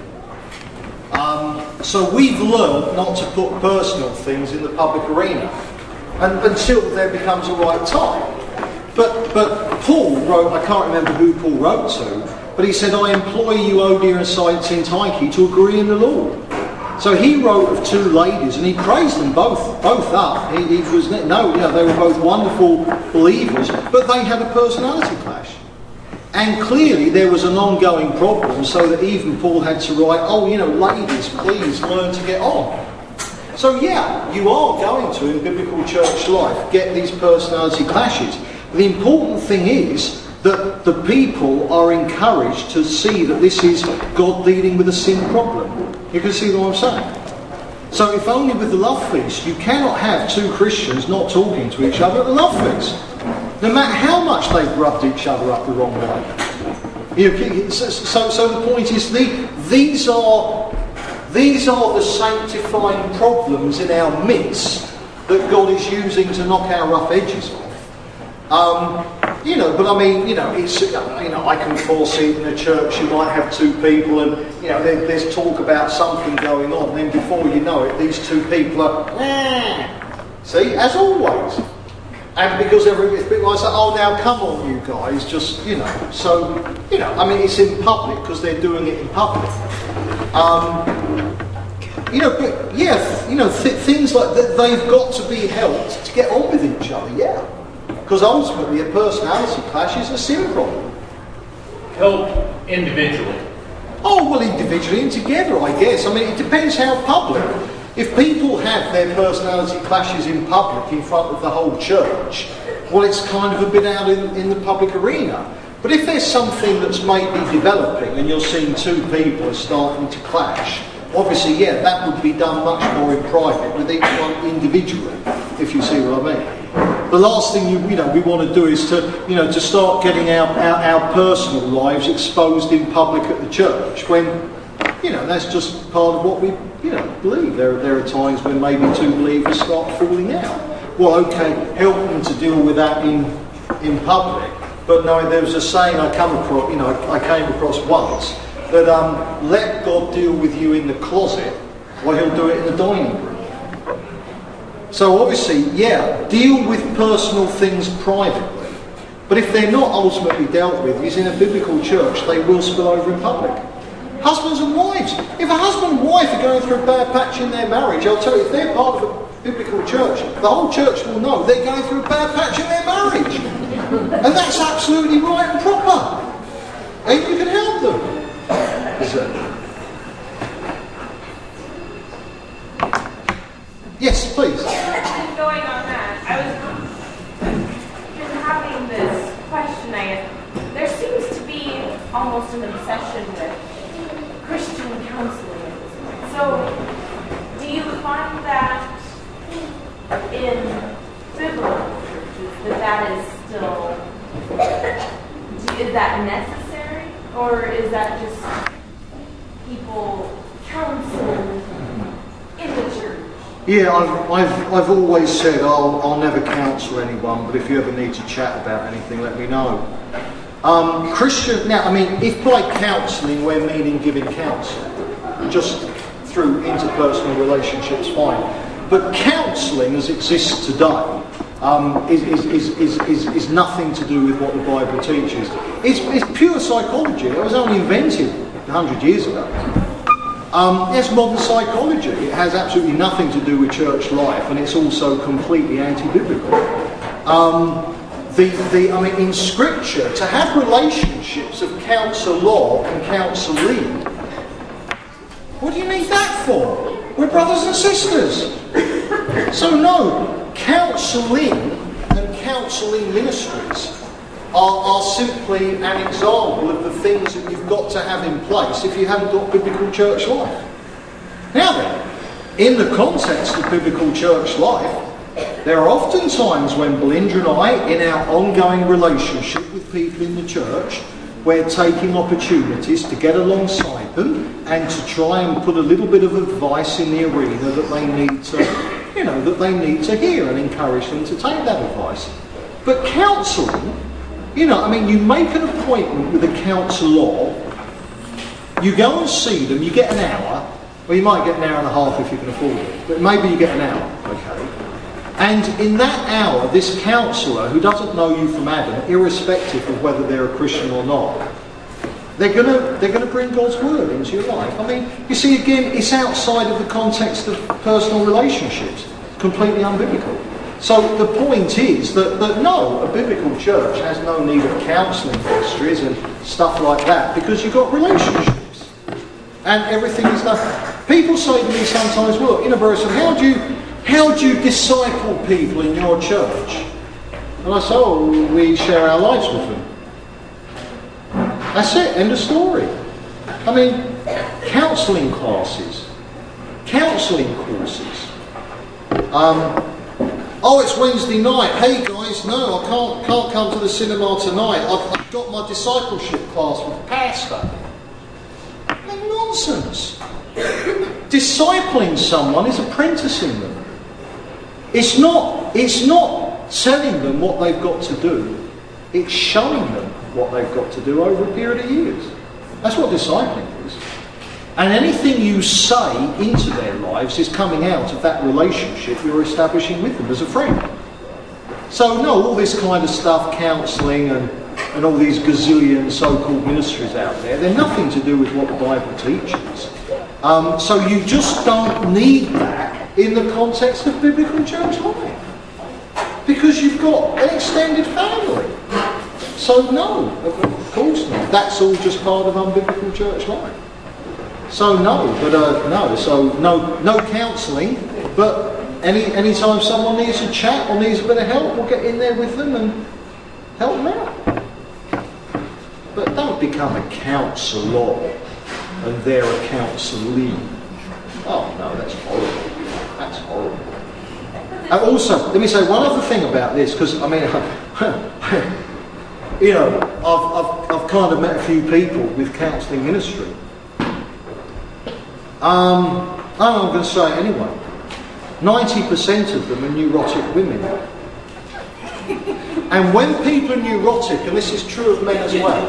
Um, so we've learned not to put personal things in the public arena, and, until there becomes a right time. But but Paul wrote, I can't remember who Paul wrote to, but he said, I employ you, Odia and Syntyche, to agree in the Lord. So he wrote of two ladies, and he praised them both both up. He, he was no, you know, they were both wonderful believers, but they had a personality clash. And clearly there was an ongoing problem, so that even Paul had to write, oh, you know, ladies, please learn to get on. So yeah, you are going to, in biblical church life, get these personality clashes. The important thing is that the people are encouraged to see that this is God dealing with a sin problem. You can see what I'm saying? So if only with the love feast, you cannot have two Christians not talking to each other at the love feast. No matter how much they've rubbed each other up the wrong way. You know, so, so, so the point is, the, these are these are the sanctifying problems in our midst that God is using to knock our rough edges off. Um, you know, but I mean, you know, it's, you know, I can foresee in a church you might have two people, and you know, there, there's talk about something going on, and then before you know it, these two people are, nah. See, as always. And because every people I say, oh, now come on, you guys, just you know. So, you know, I mean, it's in public because they're doing it in public. Um, you know, but yeah, you know, th- things like that, they've got to be helped to get on with each other. Yeah. Because ultimately a personality clash is a sin problem. Help individually. Oh, well, individually and together, I guess. I mean, it depends how public. If people have their personality clashes in public in front of the whole church, well, it's kind of a bit out in, in the public arena. But if there's something that's maybe developing and you're seeing two people are starting to clash, obviously, yeah, that would be done much more in private with each one individually, if you see what I mean. The last thing you, you know we want to do is to you know to start getting our, our, our personal lives exposed in public at the church, when you know that's just part of what we you know believe. There there are times when maybe two believers start falling out. Well, okay, help them to deal with that in in public. But no, there was a saying I come across you know I came across once that um, let God deal with you in the closet, while He'll do it in the dining room. So obviously, yeah, deal with personal things privately. But if they're not ultimately dealt with, as in a biblical church, they will spill over in public. Husbands and wives. If a husband and wife are going through a bad patch in their marriage, I'll tell you, if they're part of a biblical church, the whole church will know they're going through a bad patch in their marriage. And that's absolutely right and proper. And you can help them. Is it? Yes, please. Going on that, I was just having this question. I there seems to be almost an obsession with Christian counseling at this point. So, do you find that in biblical churches that that is still, is that necessary, or is that just people counsel in the church? Yeah, I've, I've, I've always said I'll, I'll never counsel anyone, but if you ever need to chat about anything, let me know. Um, Christian, now, I mean, if by counselling we're meaning giving counsel, just through interpersonal relationships, fine. But counselling as exists today um, is, is, is, is, is, is nothing to do with what the Bible teaches. It's, it's pure psychology. It was only invented a hundred years ago. Um, it's modern psychology. It has absolutely nothing to do with church life, and it's also completely anti-biblical. Um, the, the, I mean, in Scripture, to have relationships of counsellor and counsellee, what do you need that for? We're brothers and sisters. So no, counselling and counselling ministries Are, are simply an example of the things that you've got to have in place if you haven't got biblical church life. Now then, in the context of biblical church life, there are often times when Belinda and I, in our ongoing relationship with people in the church, we're taking opportunities to get alongside them and to try and put a little bit of advice in the arena that they need to, you know, that they need to hear, and encourage them to take that advice. But counselling, you know, I mean, you make an appointment with a counsellor, you go and see them, you get an hour, or you might get an hour and a half if you can afford it, but maybe you get an hour, okay? And in that hour, this counsellor, who doesn't know you from Adam, irrespective of whether they're a Christian or not, they're going to they're going to bring God's word into your life. I mean, you see, again, it's outside of the context of personal relationships, completely unbiblical. So the point is that, that no, a biblical church has no need of counselling ministries and stuff like that, because you've got relationships and everything is done. People say to me sometimes, well, you know, Burson, how do you how do you disciple people in your church? And I say, oh, we share our lives with them. That's it, end of story. I mean, counselling classes, counselling courses. Um, Oh, it's Wednesday night. Hey guys, no, I can't can't come to the cinema tonight. I've, I've got my discipleship class with the pastor. No nonsense. Discipling someone is apprenticing them. It's not. It's not telling them what they've got to do. It's showing them what they've got to do over a period of years. That's what discipling is. And anything you say into their lives is coming out of that relationship you're establishing with them as a friend. So no, all this kind of stuff, counselling and, and all these gazillion so-called ministries out there, they're nothing to do with what the Bible teaches. Um, so you just don't need that in the context of biblical church life. Because you've got an extended family. So no, of course not. That's all just part of unbiblical church life. So no, but uh, no, so no, no counselling. But any any time someone needs a chat or needs a bit of help, we'll get in there with them and help them out. But don't become a counsellor and they're a counsellee. Oh no, that's horrible. That's horrible. And also, let me say one other thing about this, because I mean, you know, I've, I've I've kind of met a few people with counselling ministry. Um, I'm going to say it anyway. ninety percent of them are neurotic women. And when people are neurotic, and this is true of men as well,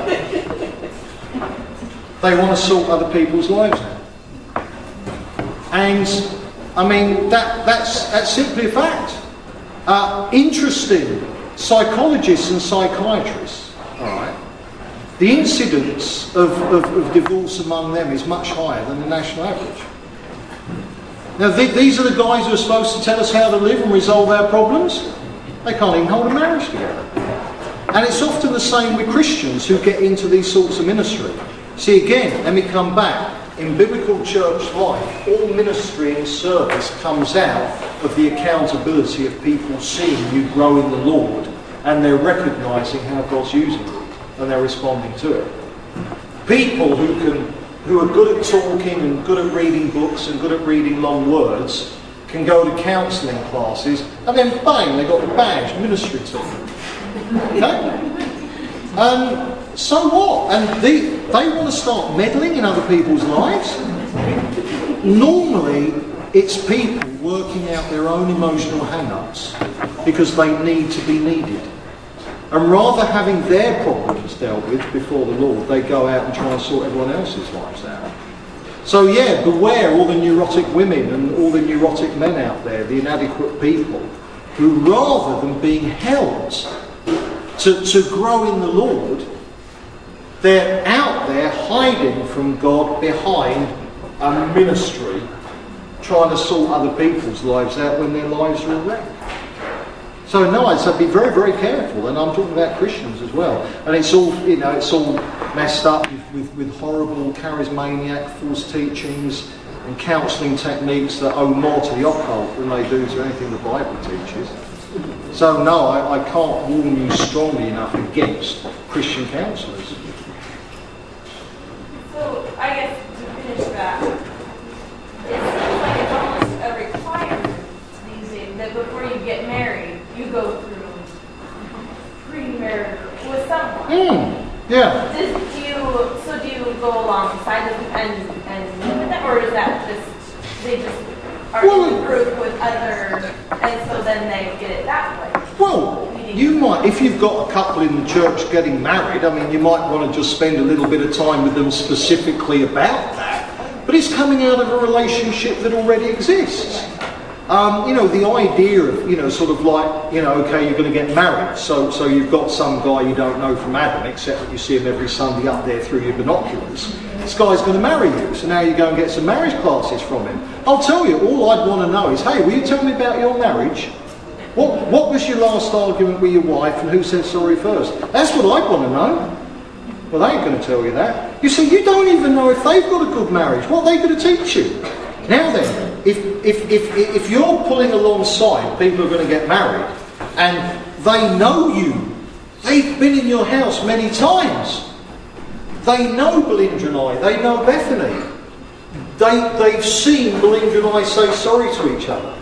they want to sort other people's lives out. And, I mean, that, that's, that's simply a fact. Uh, interesting, psychologists and psychiatrists, all right, the incidence of, of, of divorce among them is much higher than the national average. Now, th- these are the guys who are supposed to tell us how to live and resolve our problems. They can't even hold a marriage together. And it's often the same with Christians who get into these sorts of ministry. See, again, let me come back. In biblical church life, all ministry and service comes out of the accountability of people seeing you grow in the Lord, and they're recognising how God's using you, and they're responding to it. people who can, who are good at talking and good at reading books and good at reading long words can go to counselling classes, and then bang, they got the badge, ministry team. Okay? Um, so what? And they, they want to start meddling in other people's lives? Normally, it's people working out their own emotional hang-ups because they need to be needed. And rather having their problems dealt with before the Lord, they go out and try and sort everyone else's lives out. So yeah, beware all the neurotic women and all the neurotic men out there, the inadequate people, who rather than being helped to, to grow in the Lord, they're out there hiding from God behind a ministry, trying to sort other people's lives out when their lives are a wreck. So no, I'd say be very, very careful, and I'm talking about Christians as well. And it's all, you know, it's all messed up with, with, with horrible charismaniac false teachings and counselling techniques that owe more to the occult than they do to anything the Bible teaches. So no, I, I can't warn you strongly enough against Christian counsellors. So I guess to finish that, it seems like it's almost a requirement these days that before you get married, you go through pre-marriage with someone. Mm, yeah. Does, do you, so do you go alongside them and, and meet with them, or is that just, they just are well, in the group with other, and so then they get it that way? Well, you might, if you've got a couple in the church getting married, I mean, you might want to just spend a little bit of time with them specifically about that. But it's coming out of a relationship that already exists. Um, you know, the idea of, you know, sort of like, you know, okay, you're going to get married, so so you've got some guy you don't know from Adam, except that you see him every Sunday up there through your binoculars. This guy's going to marry you, so now you go and get some marriage classes from him. I'll tell you, all I'd want to know is, hey, will you tell me about your marriage? What what was your last argument with your wife, and who said sorry first? That's what I'd want to know. Well, they ain't going to tell you that. You see, you don't even know if they've got a good marriage. What are they going to teach you? Now then, if, if, if, if you're pulling alongside people who are going to get married, and they know you, they've been in your house many times, they know Belinda and I, they know Bethany, they, they've seen Belinda and I say sorry to each other.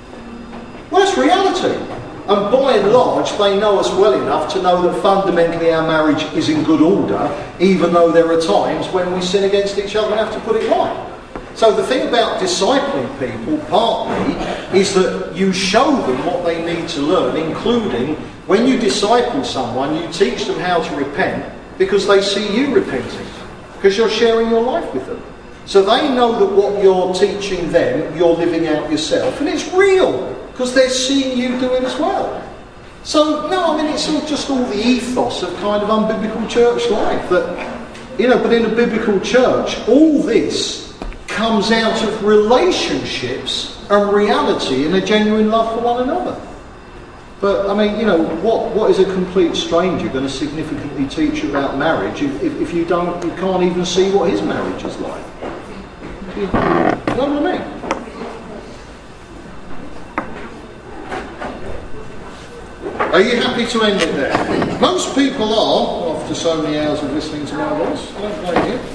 Well, that's reality. And by and large, they know us well enough to know that fundamentally our marriage is in good order, even though there are times when we sin against each other and have to put it right. So the thing about discipling people, partly, is that you show them what they need to learn, including when you disciple someone, you teach them how to repent because they see you repenting, because you're sharing your life with them. So they know that what you're teaching them, you're living out yourself, and it's real, because they're seeing you do it as well. So, no, I mean, it's all just all the ethos of kind of unbiblical church life. That, you know, but in a biblical church, all this comes out of relationships and reality and a genuine love for one another. But, I mean, you know, what what is a complete stranger going to significantly teach you about marriage if, if, if you don't, you can't even see what his marriage is like? Do you, you know what I mean? Are you happy to end it there? Most people are, after so many hours of listening to my voice. I don't blame you.